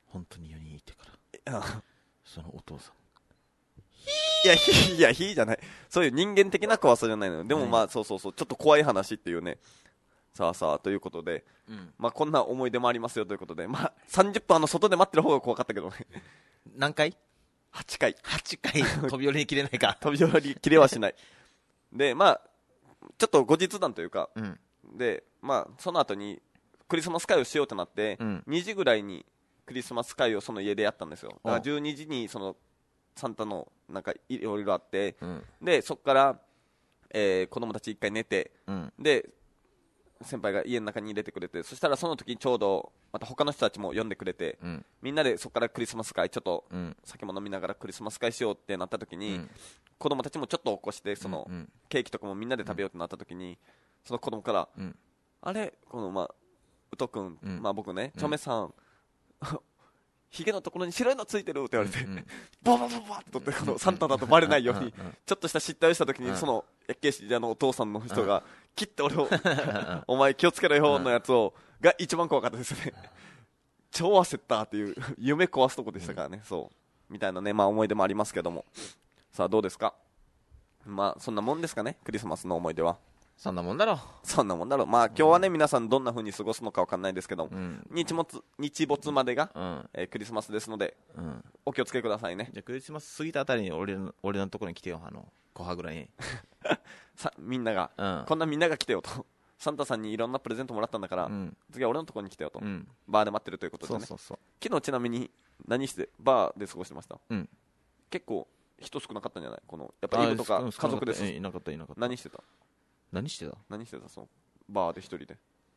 本当に4人いてからそのお父さんいやじゃない、そういう人間的な怖さじゃないのよ。でもまあそうちょっと怖い話っていうね。さあということで、まあこんな思い出もありますよということで、まあ30分外で待ってる方が怖かったけどね。 何回 ？8回飛び降りきれないか。 飛び降りきれはしないで、まあちょっと後日談というか、でまあその後にクリスマス会をしようとなって、2時ぐらいにクリスマス会をその家でやったんですよ。だから12時にそのサンタのなんかいろいろあって、でそこから、子供たち1回寝て、で先輩が家の中に入れてくれて、そしたらその時にちょうどまた他の人たちも呼んでくれて、みんなでそこからクリスマス会ちょっと酒も飲みながらクリスマス会しようってなった時に、子供たちもちょっと起こしてその、ケーキとかもみんなで食べようってなった時に、その子供から、あれこのまあ宇都君、まあ僕ね、チョメさんヒゲのところに白いのついてるって言われて、ババババって取って、このサンタだとバレないようにちょっとした失態をした時に、その薬警視お父さんの人が切って俺をお前気をつけろよのやつをが一番怖かったですね。超焦ったっていう夢壊すとこでしたからね。そうみたいなね、まあ思い出もありますけども、さあどうですか。まあそんなもんですかね、クリスマスの思い出は。 そんなもんだろう。 まあ今日はね、皆さんどんな風に過ごすのか分かんないですけど、日没までが、クリスマスですので、お気をつけくださいね。 じゃあクリスマス過ぎたあたりに俺のところに来てよ、後半ぐらいにみんなが、こんなみんなが来てよと、サンタさんにいろんなプレゼントもらったんだから、次は俺のところに来てよと、バーで待ってるということでね。昨日ちなみに何してバーで過ごしてました？結構人少なかったんじゃない？このやっぱイブとか家族です。 いなかった。 何してたそのバーで一人で。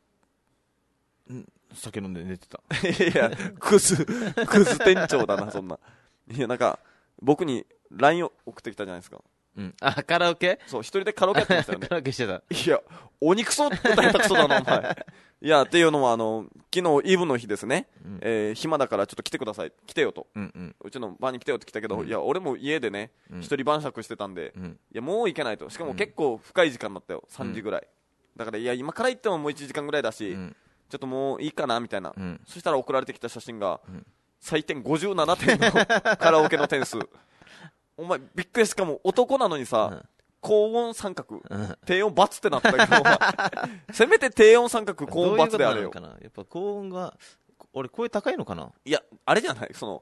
酒飲んで寝てた。 いやクズ店長だなそんな。いやなんか僕に LINE を送ってきたじゃないですか。 カラオケ？ そう、一人でカラオケやってましたよね。 カラオケしてた。 いやお肉そう歌下手くそだなお前。いやっていうのは昨日イブの日ですね、暇だからちょっと来てよと、うちのバーに来てよって来たけど、いや俺も家でね一人晩酌してたんで、いやもう行けないと。しかも結構深い時間だったよ、3時ぐらいだから、いや今から行ってももう1時間ぐらいだし、ちょっともういいかなみたいな、そしたら送られてきた写真が、採点57点のカラオケの点数。お前びっくり。しかも男なのにさ、高音三角、低音バツってなったけどせめて低音三角高音バツであれよ。 やっぱ高音が俺声高いのかな。 いやあれじゃない、その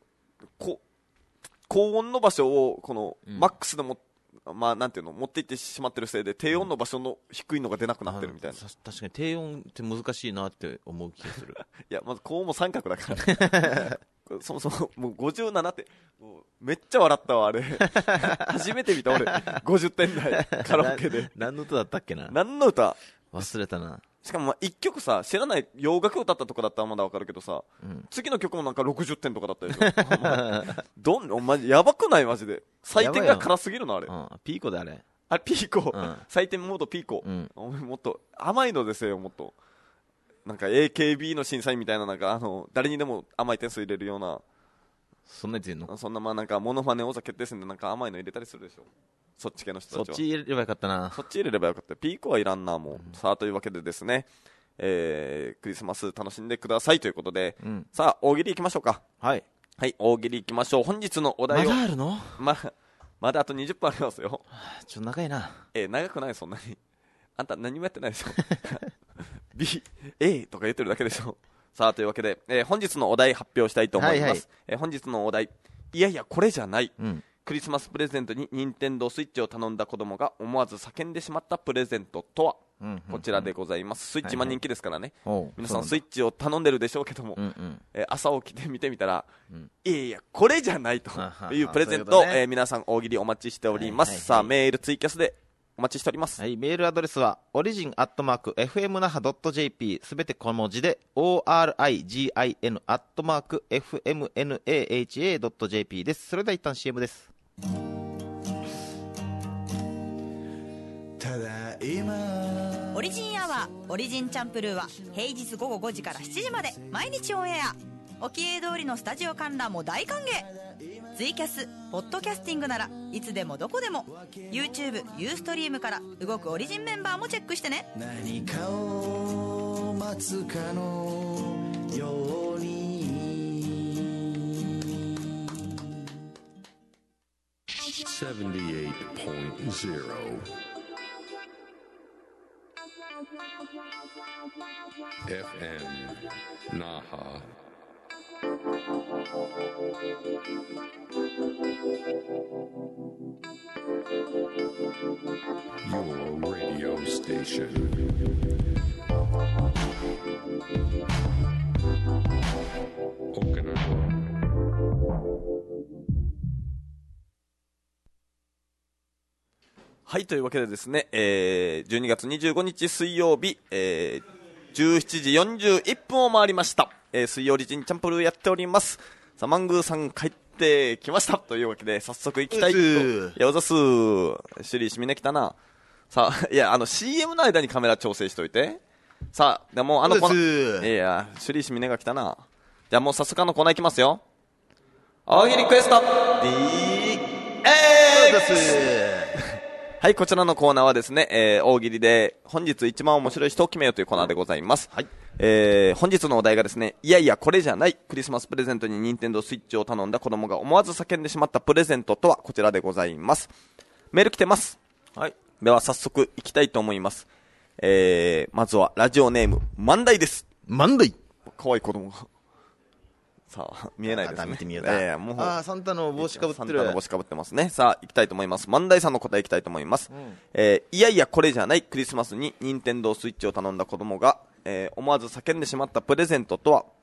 高音の場所をこの、マックスでもまあなんていうの持っていってしまってるせいで、低音の場所の低いのが出なくなってるみたいな。 確かに低音って難しいなって思う気がする。 いやまず高音も三角だからそもそももう57ってもうめっちゃ笑ったわあれ。初めて見た俺50点台カラオケで。 何の歌だったっけな。 何の歌忘れたな。 しかも1曲さ、知らない洋楽歌ったとかだったらまだ分かるけどさ、次の曲もなんか60点とかだったでしょ。お前やばくないマジで。採点が辛すぎるのあれ。 ピーコであれピーコ、採点モードピーコ、もっと甘いのですよ。もっとなんか AKB の審査員みたいな、なんか誰にでも甘い点数入れるような、 そんなやついんの。 そんなまあなんかモノマネ王座決定戦でなんか甘いの入れたりするでしょ。そっち系の人たちは。 そっち入れればよかったな。 そっち入れればよかった。ピーコはいらんなもう、さあというわけでですね、クリスマス楽しんでくださいということで、さあ大喜利いきましょうか。はい大喜利いきましょう。本日のお題をまだあるの？ まだあと20分ありますよ。 ちょっと長いな。 長くないそんなに。あんた何もやってないでしょ。A とか言ってるだけでしょ。さあというわけで、本日のお題発表したいと思います。本日のお題、いやいやこれじゃない、クリスマスプレゼントに任天堂スイッチを頼んだ子供が思わず叫んでしまったプレゼントとは、こちらでございます。スイッチ人気ですからね、皆さんスイッチを頼んでるでしょうけども、朝起きて見てみたら、いやいやこれじゃないというプレゼントを、皆さん大喜利お待ちしております。さあメールツイキャスでお待ちしております。 メールアドレスは origin@fmnaha.jp すべて小文字で origin@fmnaha.jp です。それでは一旦 CM です。 ただいまオリジンアワーオリジンチャンプルーは平日午後5時から7時まで毎日オンエア。おきえ通りのスタジオ観覧も大歓迎。ツイキャス、ポッドキャスティングならいつでもどこでも YouTube、ユーストリームから動くオリジンメンバーもチェックしてね。 何かを待つかのように FM Naha. Your radio station. Okinawa. はい、というわけでですね、12月25日水曜日、17時41分を回りました。水曜リジンチャンプルーやっております。さあ、マングーさん帰ってきました。というわけで、早速行きたいと。いや、おざす。シュリーしみね来たな。さあ、いや、CM の間にカメラ調整しといて。さあ、でも、いや、シュリーしみねが来たな。じゃあもう早速コーナー行きますよ。大喜利クエスト DX。はい、こちらのコーナーはですね、大喜利で本日一番面白い人を決めようというコーナーでございます。はい。本日のお題がですね、いやいやこれじゃない、クリスマスプレゼントに任天堂スイッチを頼んだ子供が思わず叫んでしまったプレゼントとはこちらでございます。メール来てます。はい。では早速いきたいと思います。まずはラジオネーム、万代です。 万代。 かわいい子供が。さあ、見えないですね。 見てみようか。 もうサンタの帽子かぶってる。 サンタの帽子かぶってますね。さあ、行きたいと思います。万代さんの答え行きたいと思います。いやいや、これじゃない、クリスマスに任天堂スイッチを頼んだ子供が、思わず叫んでしまったプレゼントとは、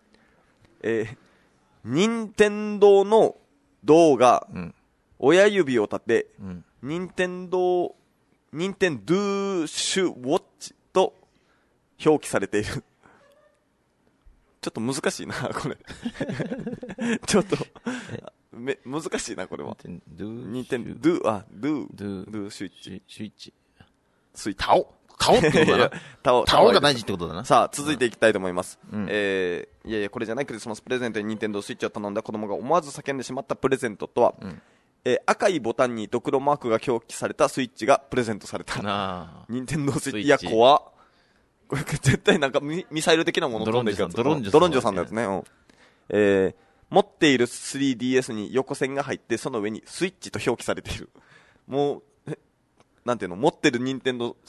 任天堂の銅が、親指を立て、任天堂シュウォッチと表記されている。ちょっと難しいな、これ。ちょっと、難しいな、これは。任天堂、スイッチ。 スイッチ。 タオってことだな。タオが大事ってことだな。 さあ、続いていきたいと思います。いやいや、これじゃない、クリスマスプレゼントに任天堂スイッチを頼んだ子供が思わず叫んでしまったプレゼントとは、赤いボタンにドクロマークが表記されたスイッチがプレゼントされた。任天堂スイッチ。いや、怖っ。これ絶対なんかミサイル的なもの飛んでいくやつ。ドロンジョさんのやつね。持っている 3DS に横線が入って、その上にスイッチと表記されている。もう、なんていうの、持ってる任天堂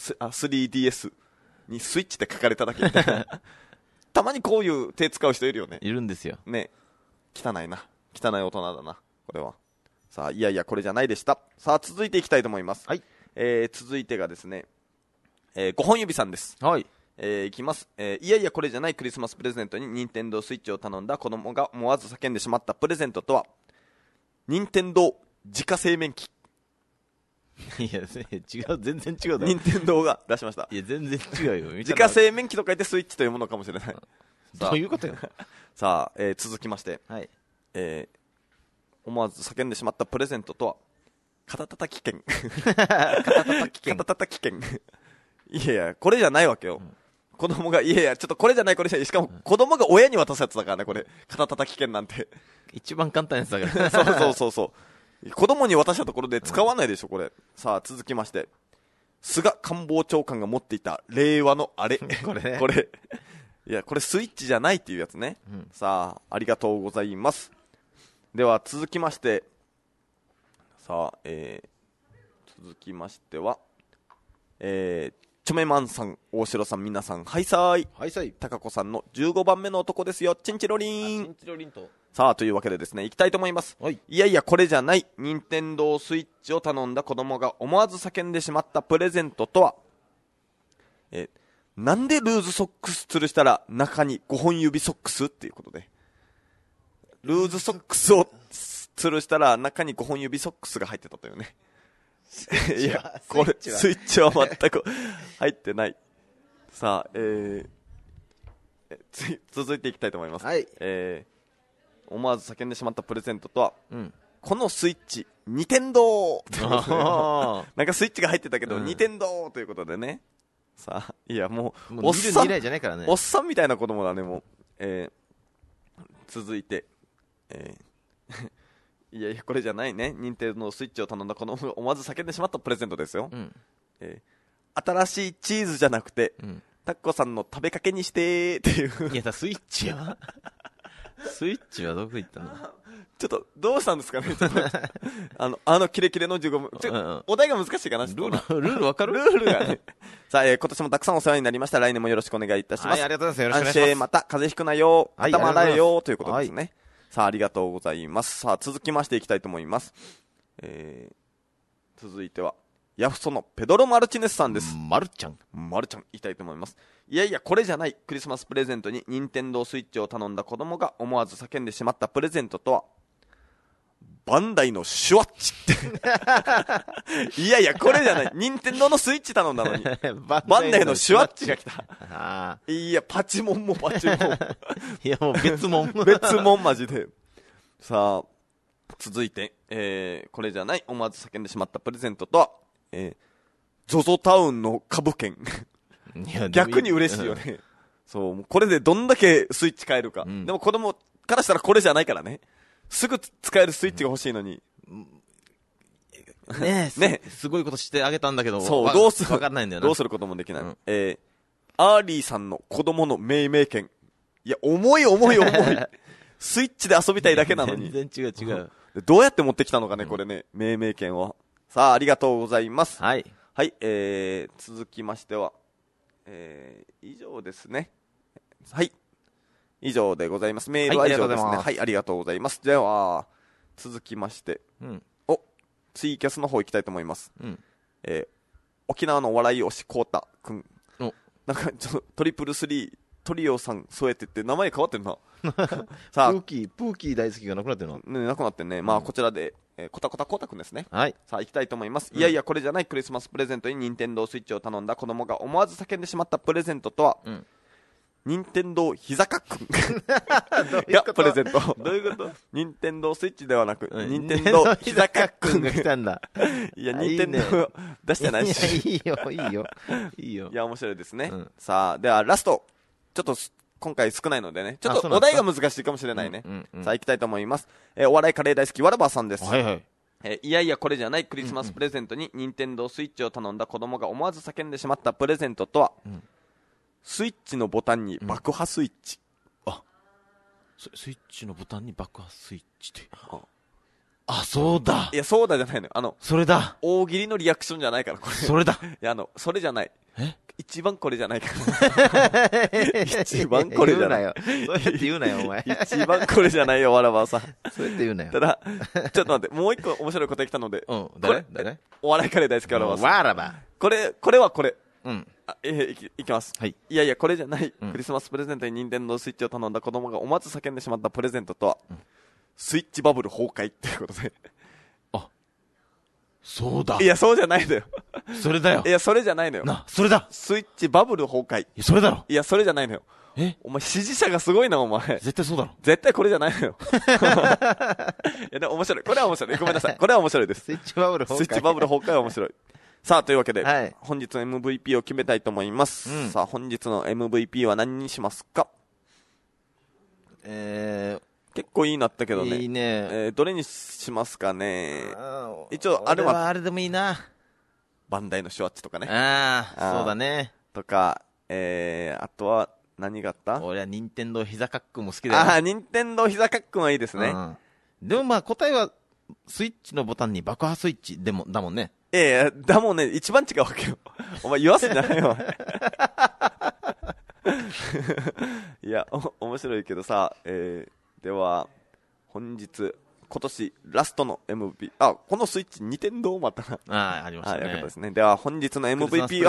3DS にスイッチって書かれただけみたいな。たまにこういう手使う人いるよね。 いるんですよ。 ね。汚いな。汚い大人だな。これは。さあ、いやいや、これじゃないでした。さあ、続いていきたいと思います。はい。続いてがですね、5本指さんです。はい。いきます。いやいやこれじゃない、クリスマスプレゼントに任天堂スイッチを頼んだ子供が思わず叫んでしまったプレゼントとは、任天堂自家製麺機。 いや、違う、全然違うだろ。 任天堂が出しました。 いや、全然違うよ。 自家製麺機と書いてスイッチというものかもしれない。 どういうことよ。 さあ、続きまして、はい、思わず叫んでしまったプレゼントとは、肩たたき券。肩たたき券。いやいや、これじゃないわけよ。子供が、いやいや、ちょっとこれじゃない、これじゃない。しかも子供が親に渡すやつだからね、これ。肩たたき券なんて。 一番簡単なやつだから。 そう。子供に渡したところで使わないでしょ、これ。さあ、続きまして。菅官房長官が持っていた令和のあれ。 これね。 これ。いや、これスイッチじゃないっていうやつね。さあ、ありがとうございます。では、続きまして。さあ、続きましては、チョメマンさん、大城さん、皆さん、ハイサイ。 ハイサイ。 高子さんの15番目の男ですよ。チンチロリン。 チンチロリンと。 さあ、というわけでですね、行きたいと思います。はい。いやいや、これじゃない。任天堂スイッチを頼んだ子供が思わず叫んでしまったプレゼントとは、なんでルーズソックス吊るしたら中に5本指ソックスっていうことで。ルーズソックスを吊るしたら中に5本指ソックスが入ってたというね。いや、これ、スイッチは全く入ってない。さあ、続いていきたいと思います。はい。思わず叫んでしまったプレゼントとは、このスイッチ、ニテンドーなんかスイッチが入ってたけど、ニテンドーということでね。さあ、いや、もうおっさん、 じゃないからね。 おっさんみたいな子供だね、もう。続いて、いやいや、これじゃないね。任天堂のスイッチを頼んだ子供が思わず叫んでしまったプレゼントですよ。新しいチーズじゃなくて、タッコさんの食べかけにしてっていう。 いや、スイッチや。 スイッチはどこ行ったの？ ちょっと、どうしたんですかねちょっとキレキレの15分。お題が難しいかなルールわかる？ ルールがね。さあ、今年もたくさんお世話になりました。来年もよろしくお願いいたします。 はい、ありがとうございます。よろしくお願いします。 また、風邪ひくなよ。 はい、 頭洗えよ。ということですね。はい、さあ、ありがとうございます。さあ、続きましていきたいと思います。続いては、ヤフソのペドロ・マルチネスさんです。 マルちゃん、 言いたいと思います。いやいや、これじゃない。クリスマスプレゼントに任天堂スイッチを頼んだ子供が思わず叫んでしまったプレゼントとは、バンダイのシュワッチっていやいや、これじゃない。任天堂のスイッチ頼んだのにバンダイのシュワッチが来た。いや、パチモンもパチモンいや、もう別物別物マジで。さあ、続いて、これじゃない。思わず叫んでしまったプレゼントとは、ZOZO タウンの株券逆に嬉しいよね。そう、これでどんだけスイッチ買えるか。でも子供からしたらこれじゃないからね。すぐ使えるスイッチが欲しいのに。 ねすごいことしてあげたんだけど、 そう、どうするわかんないんだよな。 どうすることもできない。アーリーさんの子供の命名権。いや、重い。スイッチで遊びたいだけなのに。 全然違う。 どうやって持ってきたのかね、これね、命名権は。さあ、ありがとうございます。 はい。 はい、続きましては、以上ですね。はい。以上でございます。メールは以上ですね。はい、ありがとうございます。では、続きまして、ツイキャスの方行きたいと思います。沖縄の笑い推しコータくん。なんか、トリプルスリー、トリオさん添えてって名前変わってるな。 さあ、プーキー大好きがなくなってるの？ ね、なくなってね。まあ、こちらで、コタコタくんですね。 はい。 さあ、行きたいと思います。いやいや、これじゃない。クリスマスプレゼントに任天堂スイッチを頼んだ子供が思わず叫んでしまったプレゼントとは、任天堂膝かっくんがプレゼント。 どういうこと？ 任天堂スイッチではなく、任天堂膝かっくんが来たんだ。 いや、任天堂出してないし。 いいよ。 いや、面白いですね。さあ、ではラスト。ちょっと今回少ないのでね、ちょっとお題が難しいかもしれないね。さあ、行きたいと思います。お笑いカレー大好きわらばさんです。 はいはい。 いやいや、これじゃない。クリスマスプレゼントに任天堂スイッチを頼んだ子供が思わず叫んでしまったプレゼントとは、スイッチのボタンに爆破スイッチ。 スイッチのボタンに爆破スイッチって。そうだ。 いや、そうだじゃないのよ。 それだ。 大喜利のリアクションじゃないから、これ。 それだ。 いや、それじゃない。一番これじゃないから。一番これじゃない。 そうやって言うなよ、お前。 一番これじゃないよ、わらばさん。 そうやって言うなよ。 ただ、ちょっと待って、もう一個面白い答え来たので。 誰？ お笑いカレー大好きわらばさん。 わらば。 これはこれ。いきます。 はい。 いやいや、これじゃない。クリスマスプレゼントに任天堂スイッチを頼んだ子供が思わず叫んでしまったプレゼントとは、スイッチバブル崩壊っていうことで。 そうだ。 いや、そうじゃないのよ。 それだよ。 いや、それじゃないのよ。 それだ。 スイッチバブル崩壊。 それだろ。 いや、それじゃないのよ。お前、支持者がすごいな、お前。 絶対そうだろ。 絶対これじゃないのよ。いや、でも面白い。これは面白い。ごめんなさい。これは面白いです。 スイッチバブル崩壊。 スイッチバブル崩壊は面白い。さあ、というわけで、本日の MVP を決めたいと思います。さあ、本日の MVP は何にしますか？結構いいなったけどね。 いいね。 どれにしますかね。一応、 あれでもいいな。 バンダイのシュワッチとかね。 そうだね。 とか、あとは、何があった？ 俺は任天堂膝カックンも好きだよ。 任天堂膝カックンはいいですね。 でもまあ答えは、スイッチのボタンに爆破スイッチだもんね。 だもんね、一番違うわけよ。お前言わすんじゃないわ。いや、面白いけどさ、では、今年ラストの MVP、このスイッチ任天堂もあったな。 ありましたね。 よかったですね。では、本日の MVP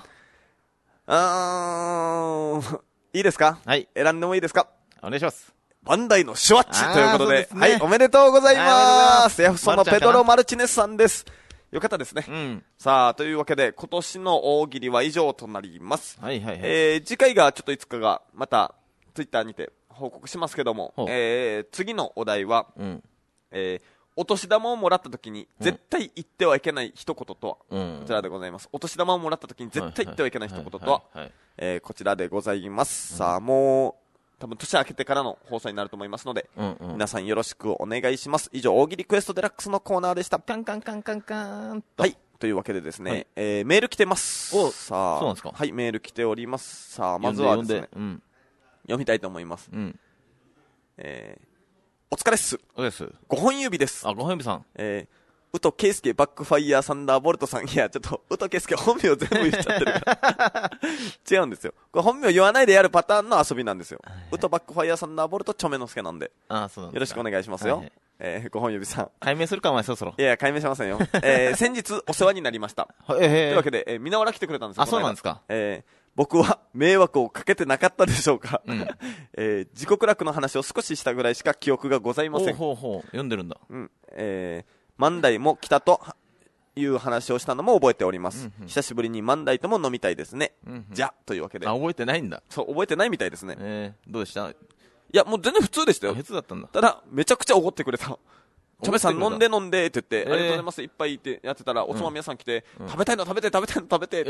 はいいですか？ はい。 選んでもいいですか？ お願いします。 バンダイのシュワッチということで、はい、おめでとうございます。ヤフソのペドロ・マルチネスさんです。よかったですね。さあ、というわけで、今年の大喜利は以上となります。次回がちょっといつかが、また、ツイッターにて報告しますけども、次のお題は、お年玉をもらった時に、絶対言ってはいけない一言とは、こちらでございます。お年玉をもらった時に、絶対言ってはいけない一言とは、こちらでございます。さあ、もう、多分年明けてからの放送になると思いますので、皆さんよろしくお願いします。以上、大喜利クエストデラックスのコーナーでした。 カンカンカンカンカンと。 はい。というわけでですね、メール来てます。さあ、 そうなんですか？ はい、メール来ております。さあ、まずはですね、読みたいと思います。 お疲れっす。 お疲れっす。 5本指です。 あ、5本指さん。 宇都圭介バックファイヤーサンダーボルトさん。いや、ちょっと、宇都圭介本名全部言っちゃってるから。違うんですよ。これ本名言わないでやるパターンの遊びなんですよ。宇都バックファイヤーサンダーボルトチョメノスケなんで。 あ、そうなんですか。 よろしくお願いしますよ。5本指さん。 解明するかお前そろそろ。 いや、解明しませんよ。先日お世話になりました。というわけで、みなわら来てくれたんですよ。 あ、そうなんですか。 僕は迷惑をかけてなかったでしょうか。自国楽の話を少ししたぐらいしか記憶がございません。 読んでるんだ。 万代も来たという話をしたのも覚えております。久しぶりに万代とも飲みたいですね。じゃ、というわけで。 あ、覚えてないんだ。 そう、覚えてないみたいですね。 どうでした？ いや、もう全然普通でしたよ。 普通だったんだ。 ただ、めちゃくちゃおごってくれた。チョメさん飲んで飲んでって言って、ありがとうございます、いっぱいってやってたら、おつまみ屋さん来て、食べたいの食べてって言って、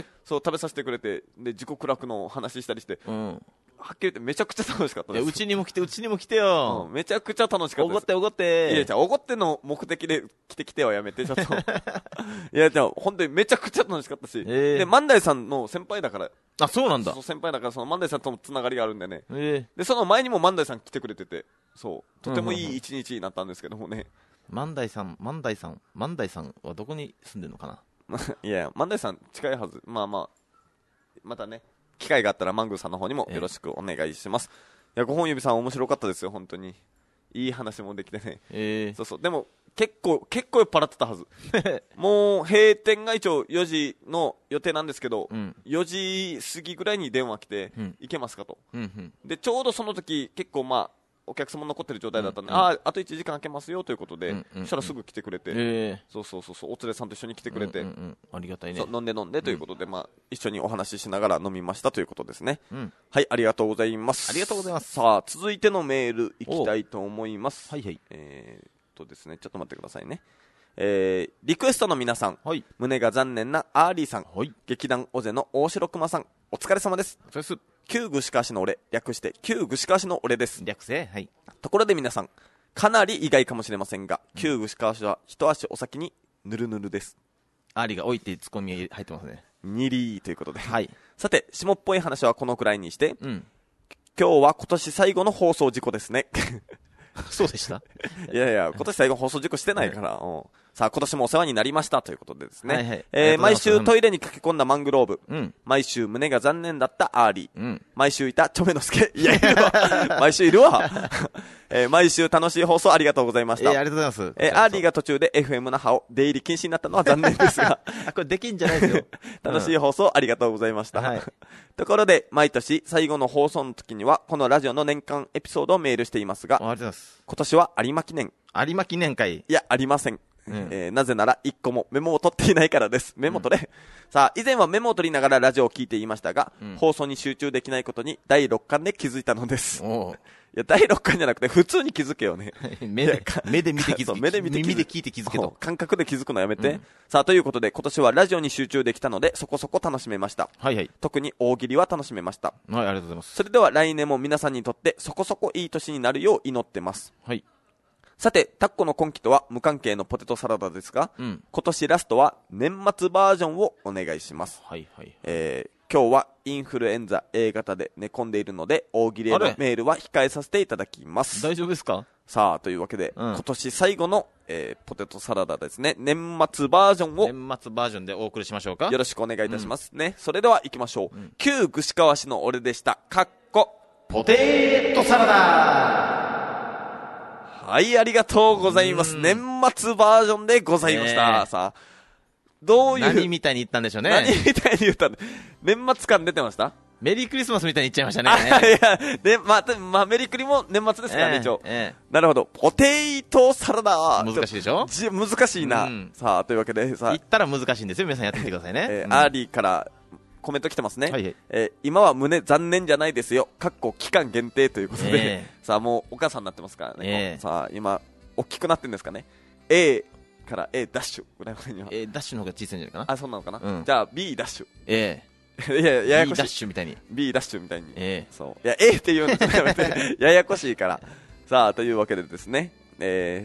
そう、食べさせてくれて、で、自国楽の話したりして、はっきり言ってめちゃくちゃ楽しかったです。 うちにも来てよ。 めちゃくちゃ楽しかったです。 おごって。 いや、じゃあ、おごっての目的で来てはやめて、ちょっと。いや、じゃあ、本当にめちゃくちゃ楽しかったし、で、万代さんの先輩だから、 あ、そうなんだ。 そう、先輩だから、その万代さんともつながりがあるんでね。で、その前にも万代さん来てくれてて、そう、とてもいい一日になったんですけどもね。 万代さんはどこに住んでるのかな。 いや、万代さん近いはず。またね、機会があったらマングーさんの方にもよろしくお願いします。いや、5本指さん面白かったですよ、本当に。いい話もできてね。そうそう。でも、結構酔っ払ってたはず。もう、閉店が一応4時の予定なんですけど、4時過ぎぐらいに電話来て、行けますかと。で、ちょうどその時、結構お客様残ってる状態だったんで、あと1時間空けますよということで、そしたらすぐ来てくれて、そう、お連れさんと一緒に来てくれて、 ありがたいね。 飲んでということで、一緒にお話ししながら飲みましたということですね。はい、ありがとうございます。 ありがとうございます。 さあ、続いてのメールいきたいと思います。 はいはい。 ですね、ちょっと待ってくださいね。リクエストの皆さん、胸が残念なアーリーさん、劇団オゼの大城熊さん、お疲れ様です。 お疲れです。 旧串川市の俺、略して旧串川市の俺です。 略せ、はい。 ところで皆さん、かなり意外かもしれませんが、旧串川市は一足お先にぬるぬるです。 アーリーがおいってツッコミ入ってますね。 にりーということで。 はい。 さて、下っぽい話はこのくらいにして、今日は今年最後の放送事故ですね。 そうでした。 いや、今年最後放送事故してないから、さあ、今年もお世話になりましたということでですね。毎週トイレに駆け込んだマングローブ。毎週胸が残念だったアーリー。毎週いたチョメノスケ。いや、いるわ。毎週いるわ。毎週楽しい放送ありがとうございました。 ありがとうございます。 アーリーが途中で FM 那覇を出入り禁止になったのは残念ですが。 これできんじゃないですよ。 楽しい放送ありがとうございました。ところで、毎年最後の放送の時には、このラジオの年間エピソードをメールしていますが、今年は有馬記念。 有馬記念会。 いや、ありません。なぜなら1個もメモを取っていないからです。メモ取れ。さあ、以前はメモを取りながらラジオを聞いていましたが、放送に集中できないことに第6巻で気づいたのです。いや、第6巻じゃなくて普通に気づけよね。 目で見て気づけ。耳で聞いて気づけと。 感覚で気づくのやめて。さあ、ということで今年はラジオに集中できたのでそこそこ楽しめました。 はいはい。 特に大喜利は楽しめました。 はい、ありがとうございます。 それでは来年も皆さんにとってそこそこいい年になるよう祈ってます。 はい。 さて、タッコの今期とは無関係のポテトサラダですが、今年ラストは年末バージョンをお願いします。 はいはい。 今日はインフルエンザ A 型で寝込んでいるので、大喜利へのメールは控えさせていただきます。 大丈夫ですか？ さあ、というわけで、今年最後の、ポテトサラダですね。年末バージョンを。 年末バージョンでお送りしましょうか。 よろしくお願いいたしますね。それでは行きましょう。旧串川市の俺でした。 ポテトサラダ。 はい、ありがとうございます。年末バージョンでございました。さあ、どういう。 何みたいに言ったんでしょうね。 何みたいに言ったんで。年末感出てました？ メリークリスマスみたいに言っちゃいましたね。 いや、で、メリクリも年末ですからね、一応。なるほど。ポテトサラダ。 難しいでしょ？ 難しいな。さあ、というわけで、さあ。 言ったら難しいんですよ。皆さんやってみてくださいね。 アーリーからコメント来てますね。今は胸残念じゃないですよ。期間限定ということで。さあ、もうお母さんになってますからね。さあ、今、大きくなってるんですかね。A から A ダッシュぐらいまでには。 ダッシュの方が小さいんじゃないかな。 あ、そうなのかな。じゃあ B ダッシュ。 いや、ややこしい。 B ダッシュみたいに。 B ダッシュみたいに。そう。いや、A って言うんですよ。ややこしいから。さあ、というわけでですね。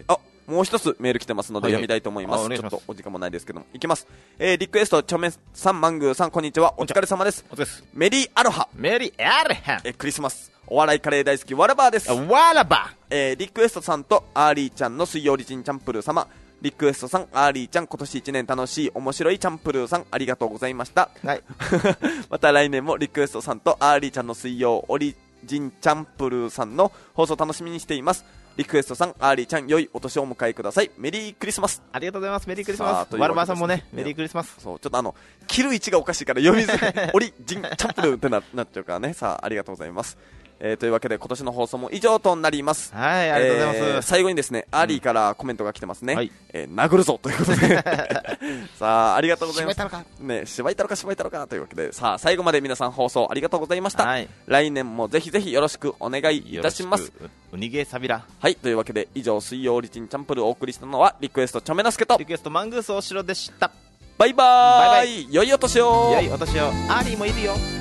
もう一つメール来てますので読みたいと思います。ちょっとお時間もないですけどもいきます。リクエストチョメさんマングーさんこんにちは、お疲れ様です。メリーアロハ。 メリーアロハ。 クリスマスお笑いカレー大好きわらばーです。 わらば。 リクエストさんとアーリーちゃんの水曜リチンチャンプルー様、リクエストさん、アーリーちゃん、今年1年楽しい面白いチャンプルーさん、ありがとうございました。 はい。 また来年もリクエストさんとアーリーちゃんの水曜オリジンチャンプルーさんの放送楽しみにしています。リクエストさん、アーリーちゃん、良いお年をお迎えください。メリークリスマス。 ありがとうございます。メリークリスマス。ワルバーさんもね、メリークリスマス。 そう、ちょっと切る位置がおかしいから読みづらい。オリジンチャンプルーってなっちゃうからね。さあ、ありがとうございます。というわけで今年の放送も以上となります。 はい、ありがとうございます。 最後にですね、アーリーからコメントが来てますね。はい、殴るぞということでさあ、ありがとうございます。芝居たろかというわけで、さあ最後まで皆さん放送ありがとうございました。はい、来年もぜひぜひよろしくお願いいたします。 うにげさびら。 はい、というわけで以上水曜リチンチャンプルをお送りしたのはリクエストチョメナスケとリクエストマングースおしろでした。 バイバーイ。良いお年を。 良いお年を。アーリーもいるよ。